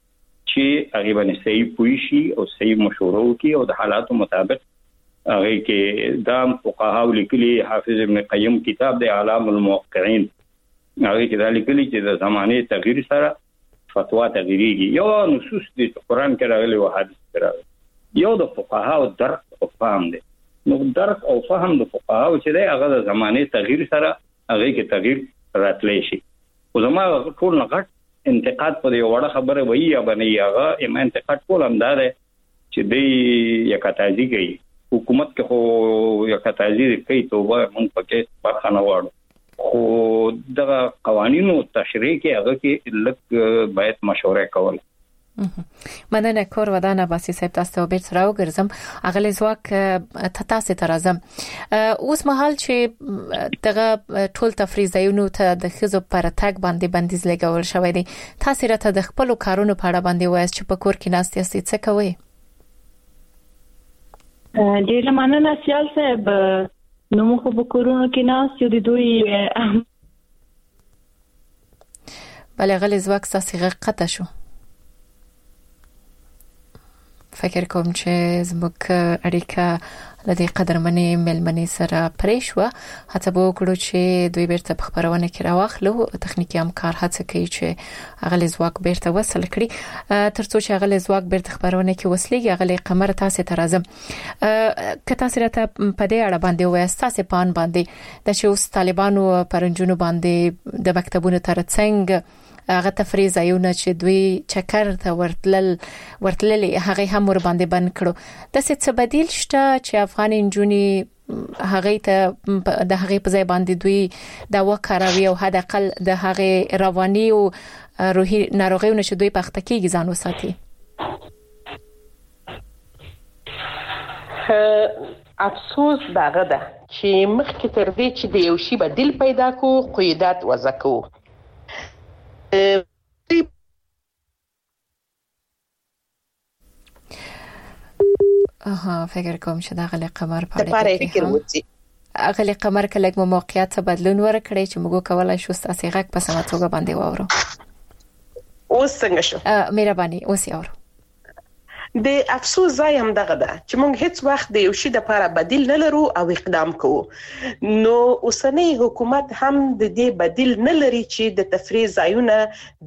چې هغه باندې صحیح پوي شي او صحیح مشورو کې او د حالاتو مطابق هغه کې دا فقها لیکلي حافظ ابن قیم کتاب د اعلام الموقعين هغه کې دا لیکلي چې د زمانه تغییر سره فتوا تغییري یو نصوص د قرآن کې راغلي او حدیث کې راغلي یو د فقها او درک او فهم دي نو درک او فهم د فقها او چې د هغه د زمانه تغییر سره هغه کې تغییر راتلی شي او زموږ ټول نغټ انتقاد په یو وړه خبره وایي یا باندې هغه ایمان انتقاد کول هم ده چې د یکاتازي کوي حکومت کې خو یکاتازي کوي توبه مونږ پکې برخه نه واړو خو د قوانینو تشریح کې هغه کې لږ باید مشوره کول مننه کور ودانه باسي صاحب تاسو ته بیرته راوګرځم اغلی زواک تاسو ته راځم اوس مهال چې دغه ټول تفریح ځایونو ته د خزو پر تاګ باندې بندیز لګول شوی دی تاسو راته د خپل کارونو په اړه باندې وایي چې په کور کې ناست یاستئ څه کوئ ډیر مننه سیال صاحب نو موږ په کورونو کې ناست یو د دوی بل غلی زواک تاسو غقته شو فکر کوم چې زموږ اړیکه لدی قدرمنې ملمنې سره پرې شو هڅه وکړو چې دوی بیرته په خبرونه کې راوخلو تخنیکی همکار هڅه کوي چې اغلی زواک بیرته وصل کړي ترڅو چې اغلی زواک بیرته خبرونه کې وصلېږي اغلی قمر تاسو ته راځم که تاسو راته په دې اړه باندې وایي تاسو په ان باندې د چې اوس طالبانو پرنجونو باندې د مکتبونو ترڅنګ هغه تفریح ځایونه چې دوی چکر ته ورتللي هغه هم ور باندې بند کړو د څه بدیل شته چې افغان انجونی هغه ته د هغه په ځای باندې دوی دا وکړوي او حد اقل د هغه رواني او روحي ناروغیونه چې دوی په اخته کې ځان وساتي افسوس داغه ده چې مخکې تر دې چې د یو شی بدیل پیدا کو قیودات وضع کو فکر کوم چې دا غلي قمر په اړه کې غلي قمر کله کوم موقعیت بدلون ورکړي چې موږ کولای شو تاسو غږ په سمه توګه باندې واورو اوس څنګه شو مهرباني اوس یاورو د افسوس ځای هم دغه ده چې موږ هیڅ وخت د یو شي د لپاره بدیل نه لرو او اقدام کوو نو اوسنۍ حکومت هم د دې بدیل نه لري چې د تفریح ځایونه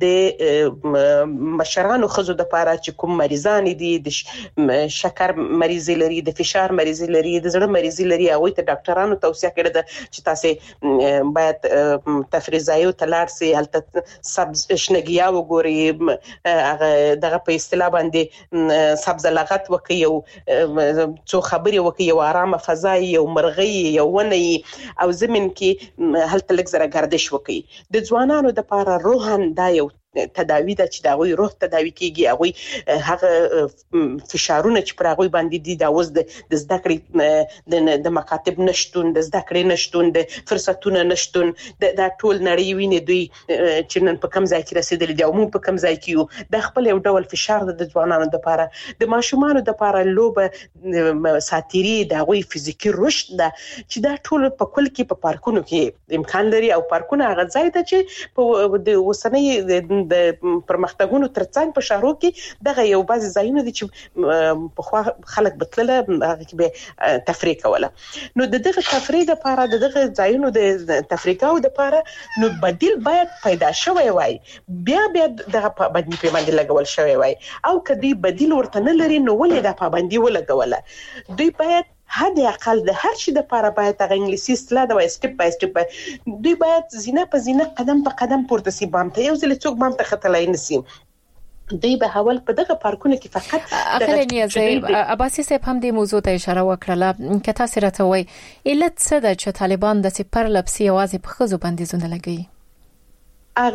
د مشرانو خزو د لپاره چې کوم مریضان دي د شکر مریض لري د فشار مریض لري د زړه مریض لري هغه ته ډاکټرانو توصیه کړې ده چې تاسو باید تفریح ځایو ته لاړ شئ هلته سبز شنګیا وګورئ هغه دغه په اصطلاح باندې سبز لغت وکي یو څو خبري وکي یو آرامه فضا یو مرغي یو ونی او زمين کې هلته لږ زره گردش وکي د ځوانانو د لپاره روحان دا یو تداوی د چې دا وی روح تداوی کیږي هغه هغه فشارونه چې پر هغه باندې دي دا اوس د زده کړې د مکاتب نشټون د زده کړې نشټون د فرصتونو نشټون د ټول نړۍ ویني دوی چې نن په کم ځای کې رسیدلي دي او موږ په کم ځای کې یو د خپل یو ډول فشار د ځوانانو لپاره د ماشومانو لپاره لوبه ساتيري د غوي فزیکی رشد ده چې دا ټول په کل کې په پارکونو کې امکان لري او پارکونه هغه ځای ته چې په د وسنۍ د پرمختګونو ترڅنګ په شهرو کې دغه یو بعض ځایونه دي چې په خوا خلک بتلله هغه کې به تفریح کوله نو دغه تفریح لپاره دغه ځایونو د تفریح او لپاره نو بدیل باید پیدا شوی وای بیا دغه باندې پیمانه لګول شوی وای او کدی بدیل ورته نه لري نو ولې د پابندي ولګوله دوی باید حد اقل د هر شي د لپاره باید د انګلیسي اصطلاح د سټپ بای سټپ دوی باید زینه په زینه قدم په قدم پورته سي بام ته یو ځل څوک بام ته خطلای نسی دوی به حواله په دغه پارکونو کې فقط اخر نیازه عباسی صاحب هم د موضوع ته اشاره وکړه که تاسو راته وایي علت څه ده چې طالبان د سپر لپسي اوازې په خزو باندې زونه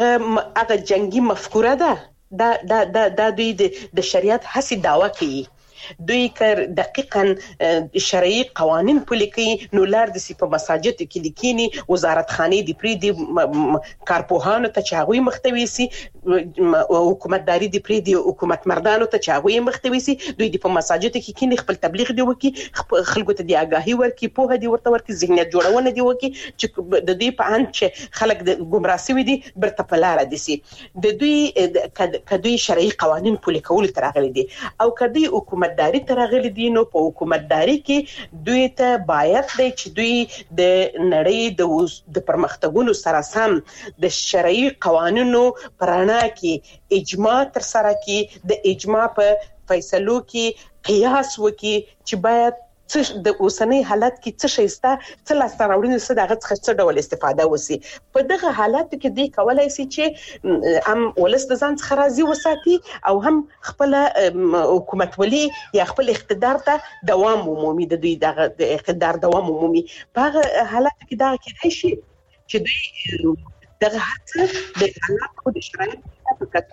لګي هغه جنگي مفکوره ده دا دوی د شریعت هسي داوا کوي دوی کر دقیقاً شرعي قوانين پلي کوي نو لار د په مساجد کې لیکيني وزارت خانه دی پری دی کارپوهانو ته چاغوي مختوي سي حکومتداري دی پری دی حکومت مردانو ته چاغوي مختوي سي دوی د په مساجد کې کینی خپل تبلیغ دی وکي خلکو ته دی آگاهي ورکي په هدي ورته ورکي ذهنیت جوړونه دی وکي چې د دې په ان چې خلک د ګمراه سوي دي برته پلار دي سي د دوی کدوې شرعي قوانين پلي کول ترغلي دي او کدوې حکومتداري ترغلي دي نو په حکومتداري کې دوی ته باید چې دوی د نړۍ د پرمختګونو سره سم د شرعي قوانینو پرانا کې اجماع تر سره کې د اجماع په فیصلو کې قیاس وکي چې باید د اوسنۍ حالت کې څه شيسته څه لاستراوړنه څه دغه څه ډول استفاده وسی په دغه حالت کې دی کولای شي چې هم ولس د ځان څخه راضي وساتي او هم خپل حکومت ولي یا خپل اقتدار ته دوام عمومي د دوی دغه اقتدار دوام عمومي په حالت کې دا کېدای شي چې دوی دغه هڅه د حالات او د شرایطو په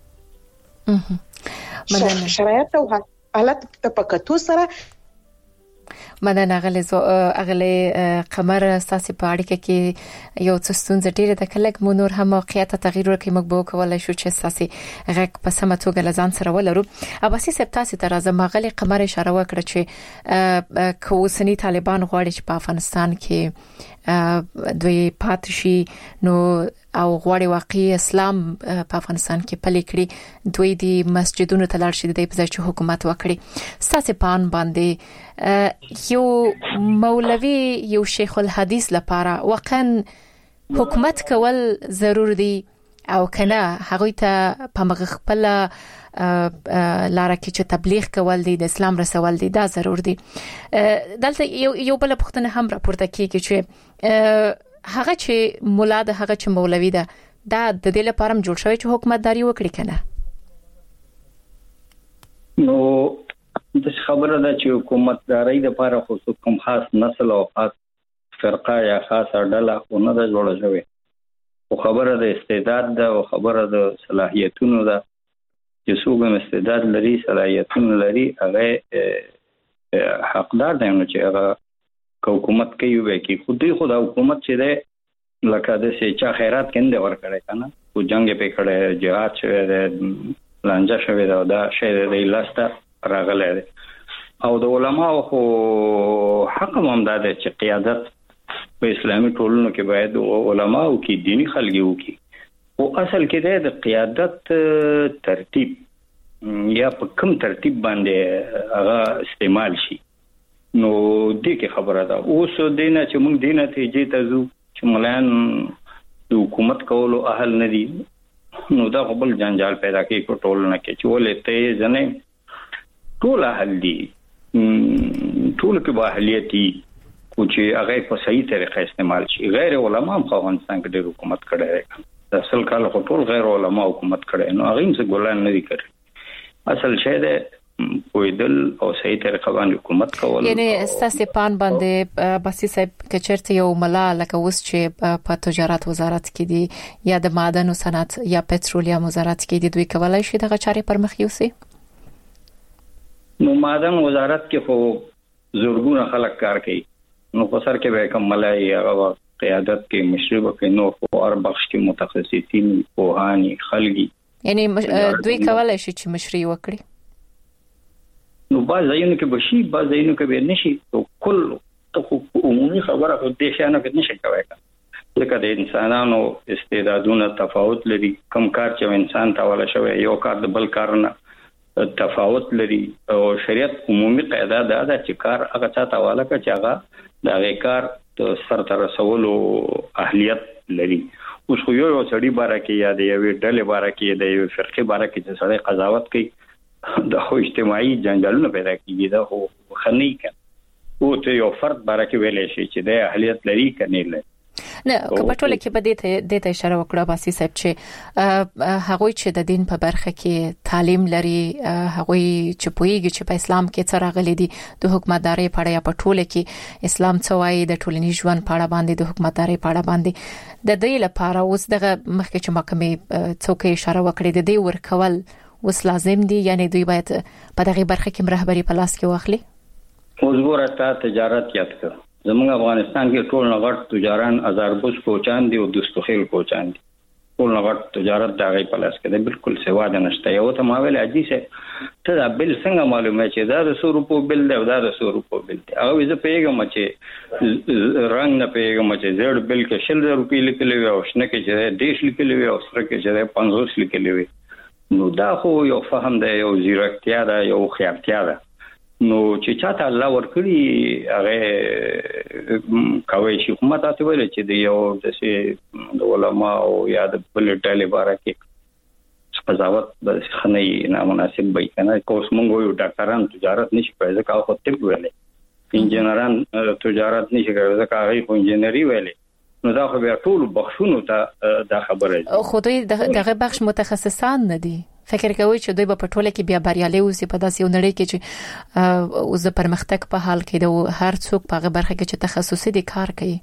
کتو شرایط او حالات په کتو سره مدن اغله قمر اساسي په اړیکه کې یو څه ستونزې ډېرې د کلک مو نور هم واقعیت تغییر ورکړي موږ به کولای شو چې اساسي غږ په سمه توګه لزان سره ولرو اباسي سپتاسي تر ازم غلي قمر اشاره وکړه چې کوسنی طالبان غواړي چې په افغانستان کې دوی پاتشي نو او غواړي واقعي اسلام په افغانستان کې پلي کړي دوی د مسجدونو ته لاړ شي د په ځای چې حکومت وکړي ساسي پان باندې یو مولوي یو شیخ الحدیث لپاره واقعا حکومت کول ضرور دي او کنه هغه ته په مغ خپل لاره کې چې تبلیغ کول دي د اسلام رسول دي دا ضرور دي دلته یو بل پښتنه هم راپورته کیږي چې هغه چې مولا ده هغه چې مولوي ده دا د دې لپاره جوړ شوی چې حکومتداري وکړي کنه نو د خبره ده چې حکومتداري د لپاره خو کوم خاص نسل او خاص فرقه یا خاصه ډله خو نه ده جوړه شوی او خبره د استعداد ده او خبره د صلاحیتونو ده چې څوک استعداد لري صلاحیتونه لري هغه حقدار دی نو چې هغه حکومت کوي وای کی خودي خدا حکومت چې ده لکه د سچا خیرات کنده ور کړی کنه او جنگ په کړه جهاد شوی ده لانجه شوی ده دا شی د لاسته راغلی او د علماء خو حق هم ده چې قیادت په اسلامي ټولنو کې باید علماء او کې دینی خلګي وکي او اصل کې د قیادت ترتیب یا په کوم ترتیب باندې هغه استعمال شي نو دې کې خبره ده اوس دینه چې موږ دینه ته جې تاسو چې مليان د حکومت کولو اهل نه دي نو دا خپل جنجال پیدا کوي په ټولنه کې چې ولې ته ځنه ټول اهل دي ټول کې باهلیتي او چې هغه په صحیح طریقه استعمال شي غیر علما هم افغانستان کې د حکومت کړي د اصل کال خو ټول غیر علما حکومت کړي نو هغه څه ګولان نه دي کړی اصل شی ده پویدل او صحیح طریقه باندې حکومت کول یعنی اساسي پان باندې باسي صاحب کچرته یو ملا لکه اوس چې په تجارت وزارت کې دي یا د معدن او صنعت یا پټرولیم وزارت کې دي دوی کولای شي دغه چارې پر مخ یوسي نو معدن وزارت کې خو زورګونه خلک کار کوي نو په سر کې به کوم ملای هغه قیادت کې مشرب کې نو په هر بخش کې متخصصین پوهانی خلګي یعنی دوی کولای شي چې مشري وکړي نو بعض ځایونو کې بشي بعض ځایونو کې به نشي او کل ته عمومي خبره خو دې شانه کې نشي کوي لکه د انسانانو استعدادونه تفاوت لري کم کار چې انسان ته ولا شوی یو کار د بل کار نه تفاوت لري او شریعت عمومي قاعده ده چې کار هغه چاته والا کا چې هغه د هغه کار سر تر رسولو اهلیت لري اوس خو یو سړي باره کې یا د یو ډلې باره کې د یو فرقه باره کې چې سړی قضاوت کوي د خو اجتماعي جنجالونه پیدا کیږي دا خو خنۍ او ته یو فرد باره کې ویلې شي چې د اهلیت لري کني لري نه کپټول کې به د ته اشاره وکړه باسي صاحب چې هغه چې د دین په برخه کې تعلیم لري هغه چې پویږي چې په اسلام کې څه راغلي دي د حکومتداري په اړه په ټوله کې اسلام څه وایي د ټولنیز ژوند په اړه باندې د حکومتداري په اړه باندې د دې لپاره اوس دغه مخکې چې محکمې څوک اشاره وکړي د دې ورکول وس لازم دي یعنی دوی باید په دغه برخه کې رهبری په لاس کې واخلي؟ وګوره تا تجارت یاد کړ زموږ افغانستان کې ټول نغټ تجاران ازاربوس کوچان دي او دستخیل کوچان دي ټول نغټ تجارت دا غي په لاس کې ده بالکل سوا ده نشته یو ته ماویل اجي سه ته دا بل څنګه معلومه چې دا د 100 روپو بل دی او دا د 100 روپو بل دی او زه پیګم چې رنگ نه پیګم چې زړ بل کې 100 روپۍ لیکلې او شنه کې چې 10 لیکلې او سره کې چې 50 لیکلې نو دا خو یو فهم دی یو زیرکتیا ده یو خیالتیا ده نو چې چاته الله ورکړي هغه کوي چې حکومت ته ویل چې د یو د علماء او یا د بل ډلې بارکه قضاوت د خنۍ نامناسب وي کنه کوس مونږ یو ډاکټران تجارت نشي پیدا کاوه خو طب ویلې انجنيران تجارت نشي کولای ځکه هغه انجنيري ویلې نو دا خو بیا ټول بخښونو ته دا خبره ده خو دوی دغه بخش متخصصان نه دي فکر کوي چې دوی په ټوله کې بیا بریالي اوسي په داسې نړۍ کې چې اوس د پرمختګ په حال کې د هر څوک په هغه برخه کې چې تخصصي دي کار کوي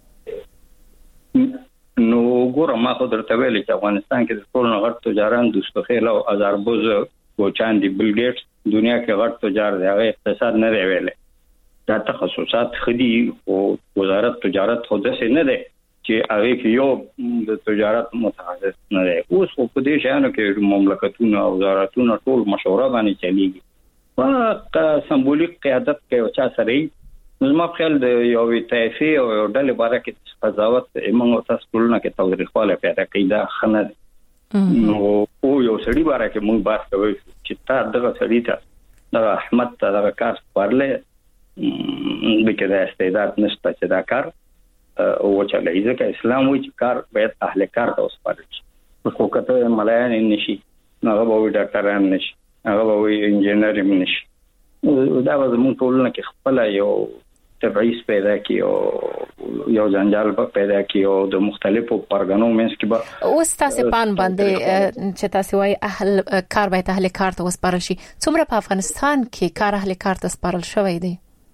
نو ګوره ما خو درته ویل چې افغانستان کې د ټول غټ تجاران دستخیل او ازاربوز کوچان دي بل ګیټس دنیا کې غټ تجار دی هغه اقتصاد نه دی ویل دا تخصصات خدي او وزارت تجارت خو داسې نه دی چې هغه کې یو د تجارت متخصص نه دی اوس په دې شانو کې مملکتونه او وزارتونه ټول مشوره باندې چلیږي په سمبولیک قیادت کې او چا سره زما خیال د یو طایفي او ډلې بارکه قضاوت موږ تاسو ټولنه کې توضیحواله پیدا کیدا خنه نو او یو سړي بارکه موږ بحث کوي چې تا دغه سړي ته د احمد ته دغه کار پرله بکره استعداد نشته چې دا کار او چلای ځکه اسلام وایي چې کار باید اهل کار ته وسپارل شي خو کته ملایان نشي هغه به ډاکټران نشي هغه به انجینر نشي دا به موږ ټولنه کې خپل یو تبعیض پیدا کی او یو ځنجال پیدا کی او د مختلفو پرګنو منځ کې به اوس تاسو پان باندې چې تاسو وايي اهل کار باید اهل کار ته وسپارل شي څومره په افغانستان کې کار اهل کار ته وسپارل شوی دی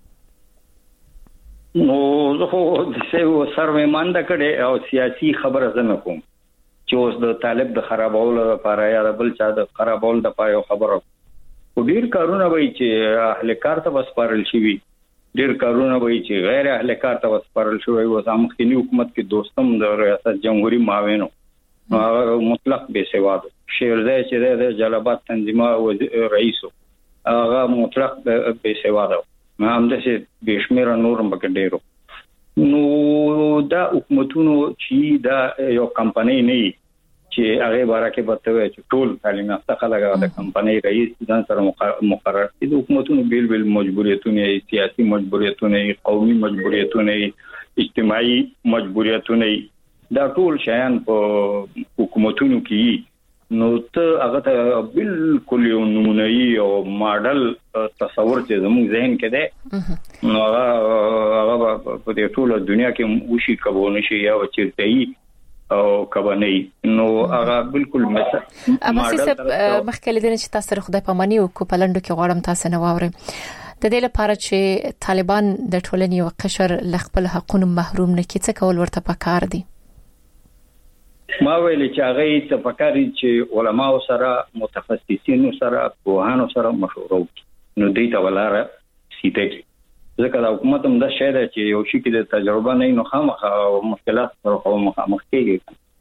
نو زه خو د سروې مانده کړي او سیاسي خبره زنه کوم چې اوس د طالب د خرابولو لپاره یا د بل چا د خرابولو لپاره خبره ډیر کارونه وایي چې اهل کار ته وسپارل شي ډیر کارونه وایي چې غیر اهل کار ته وسپارل شوی و سامخنی حکومت کې دوستم د ریاست جمهوریت معاونو مطلق بے سواد شیرزای چې د جلبات تنظیمات رئیس هغه مطلق بے سواد ما هم د بشمیر نورم بګډیرو نو دا حکومتونو چې دا یو کمپنی نه چې هغه بارکه بتوي چې ټول تعلیم یافته خلک د کمپنی رئیس ځان سره مقرر دي حکومتونو بیل مجبوریتونه سیاسي مجبوریتونه قومي مجبوریتونه اجتماعي مجبوریتونه دا ټول شیان په حکومتونو کې نو ته هغه ته بالکل یو نمونهي او ماډل تصور چې زموږ ذهن کې ده نو هغه په دې ټول دنیا کې وشي کبونه شي یا چیرته او کبنی نو هغه بالکل مثلا مخکې لیدل چې تاسو خدای پامانی او کوپلندو کې غواړم تاسو نه واورم د دې لپاره چې طالبان د ټولنې او قشر لخپل حقوقو محروم نه کیڅ کول ورته پکار دي ما ویل چې هغه ته پکاري چې علما سره متخصصین سره کوهانو سره مشوره وکړي نو دې ته ولاره سیده کی ځکه دا حکومت هم دا شاید چې یو شي کې د تجربه نه نو خامخا مشکلات سره مخ کېږي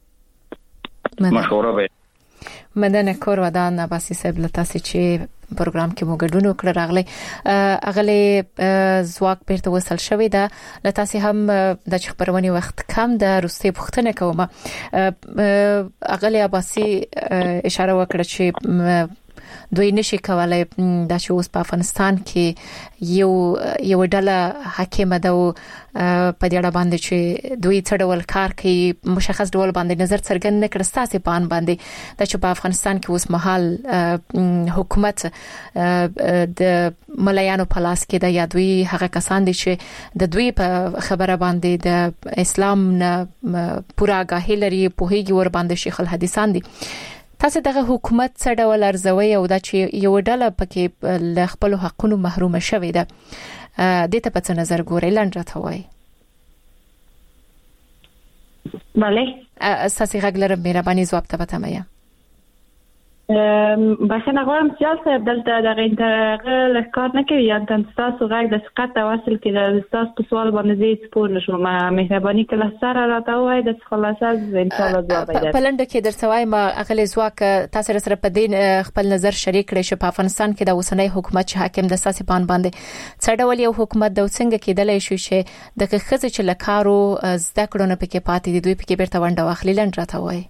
مشوره به مدنه کور ودان عباسی صاحب لتاسي چې پروګرام کې مو ګډون وکړ راغلی اغلی زواک بیرته وصل شوی دا لتاسي هم د خبرونې وخت کم د روسي پښتنه کوم اغلی عباسی اشاره وکړه چې دوی نشي کولای د شوس په افغانستان کې یو ډله حاکم ده او په دې اړه باندې چې دوی څه ډول کار کوي مشخص ډول باندې نظر څرګند نه کړ ستاسو په ان باندې د چې په افغانستان کې اوس مهال حکومت د ملایانو په لاس کې ده یا دوی هغه کسان دي چې د دوی په خبره باندې د اسلام نه پورا آگاهی لري په هیڅ ور باندې شیخ الحدیثان دي تاسو دغه حکومت څه ډول ارزوي او دا چې یو ډله پکې ل خپل حقوقو محروم شوی ده د ته په څه نظر ګورئ لاندې راته وای بله اساسي غږ لرم مهرباني ځواب ته پته مې بخښنه غواړم سیال صاحب دلته د انټرغه کار نه کوي یا تاسو غږ د ثقت واصل کې د تاسو په سوال باندې زه سپور نشم مهرباني کله سره راته وای د خلاصه ان شاء الله ځواب دی په لنډه کې درته وایم اغلی ځواک تاسو سره په دین خپل نظر شریک کړئ چې په افغانستان کې د اوسنۍ حکومت چې حاکم د ساسي پان باندې څه ډول یو حکومت د څنګه کېدلای شي چې د خزه چې لکارو زده کړو نه پکې پاتې دي دوی پکې بیرته ونډه واخلي لنډ راته وای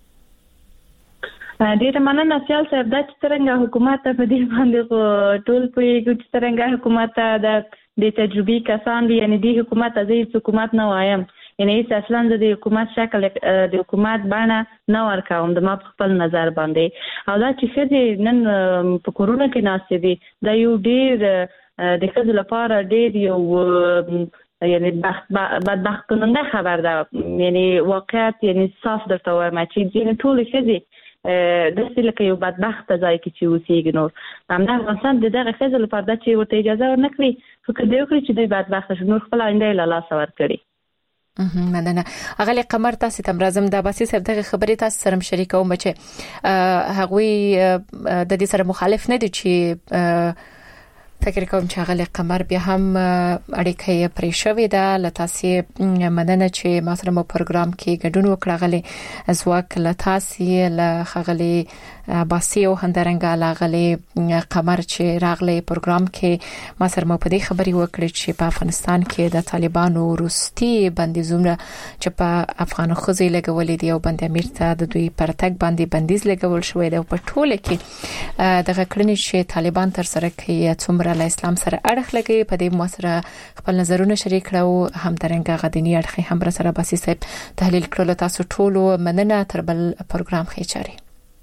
ډیره مننه سیال صاحب د څنګه حکومت په دې باندې ټول په یو څنګه حکومت د تجربي کسان دي یعنی د حکومت ازي حکومت نه وایم یعنی اصلا د حکومت شکل د حکومت باندې نه ورکوم د ما خپل نظر باندې او دا چې څه نن په کورونا کې ناشې دي دا یو ډیر د خپل لپاره ډیر یو یعنی بدبخت کننده خبر ده یعنی واقعیت یعنی صاف درته وایم چې ټول خزي د سلکه یو بدبخت ځای کې چې اوسېږي نو همدا افغانستان دغه خزه لپاره چې ورته اجازه ورنکړي فکر دی وکړي چې دوی بدبخت شي نور خپل آینده له لاس ورکړي مننه اغلی قمر تاسو تم راځم د باسي صاحب دغه خبرې تاسو سره شریکوم چې هغوی د دې سره مخالف نه دي چې فکر کوم چې غلې قمر بیا هم اړیکې پرې شوې ده لتاسې مننه چې ما سره مو پروګرام کې ګډون وکړ غلې ځواک لتاسې له غلې باسي او هندرنګا لغلې قمر چې راغلې پروګرام کې ما سره مو په دې خبرې وکړې چې په افغانستان کې د طالبانو روسي بندیزونه چې په افغان خوځي لګولې دي او بند امیر ته د دوی پرتګ باندې بندیز لګول شوې ده په ټوله کې دغه کړنې چې طالبان تر سره کوي څومره له اسلام سره اړه لګي په دې مسره خپل نظرونه شریک کړو هم درنګ غدنی اړخ هم سره باسي صاحب تحلیل کړل تاسو ټول مننه تر بل پروګرام خېچاري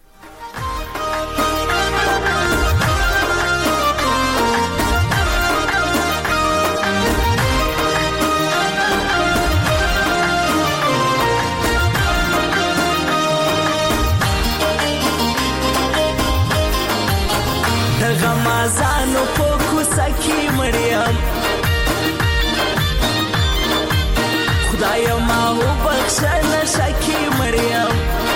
غمازانو په کوڅه کې مریم خدای ما وبخښه نشه کې مریم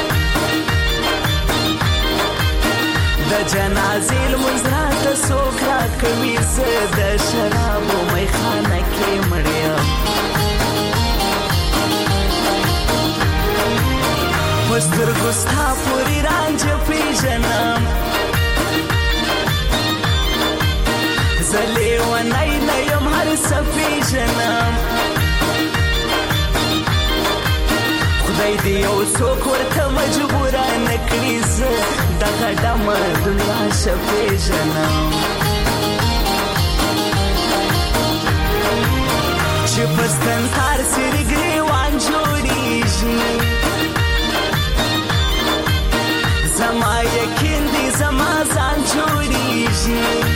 د جنازې لمونځ راته څوک راکوي زه د شرابو میخانه کې مریم په سترګو ستا پورې رانجه پیژنم زلی و نای نیم هر سفی جنم خدای دی یو څوک ورته مجبوره نکړي زه دغه ډمه دنیا شفی جنم چې پستن تار سری ګریوان جوړیږي زما یقین دی زما ځان جوړیږي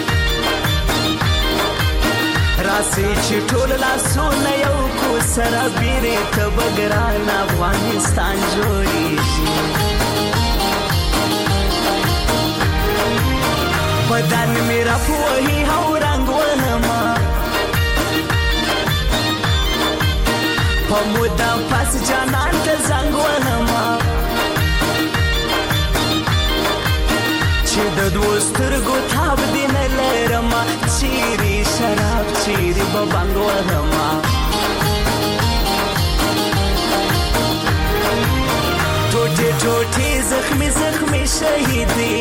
راسي چې ټول لاسونه یو کو سره بیره ته بګران افغانستان جوړیږي بدن میرا پوهی هو رنگ ونما پمودا پاس جانان ته زنګ ونما چې د دوسترګو تاب دین لرما چیرې شراب چیرې ببنګ ورما ټوټه ټوټه زخمي زخمي شهیدې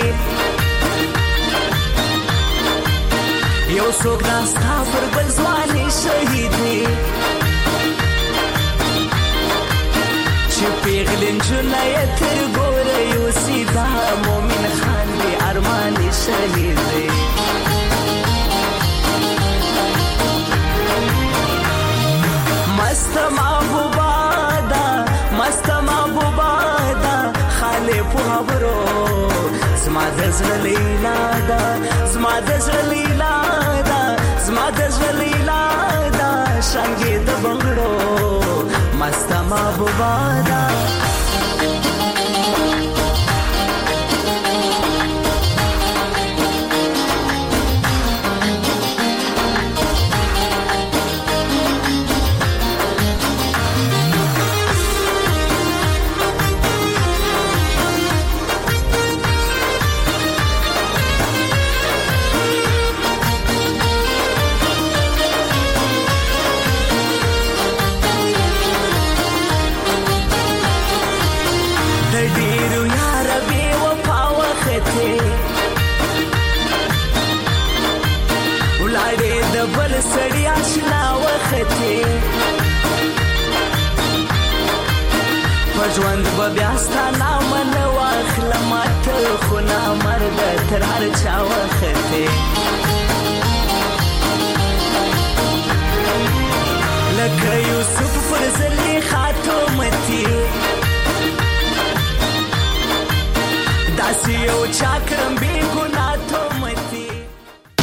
یو څوک ناستا پر بل ځواني شهیدې چې پیغلین جنای تر ګوره یو سیدا مومن خان دی ارمانی شهیدې مست محبوبا دا خاله په خبرو زما د زړه لیلا دا زما د زړه لیلا دا زما د زړه لیلا دا څنګه د بنگړو مست محبوبا دا سړی آشنا وختې پژوند به بیا ستا نامه نه واخلم ته خو نامرده تر هر چا وختې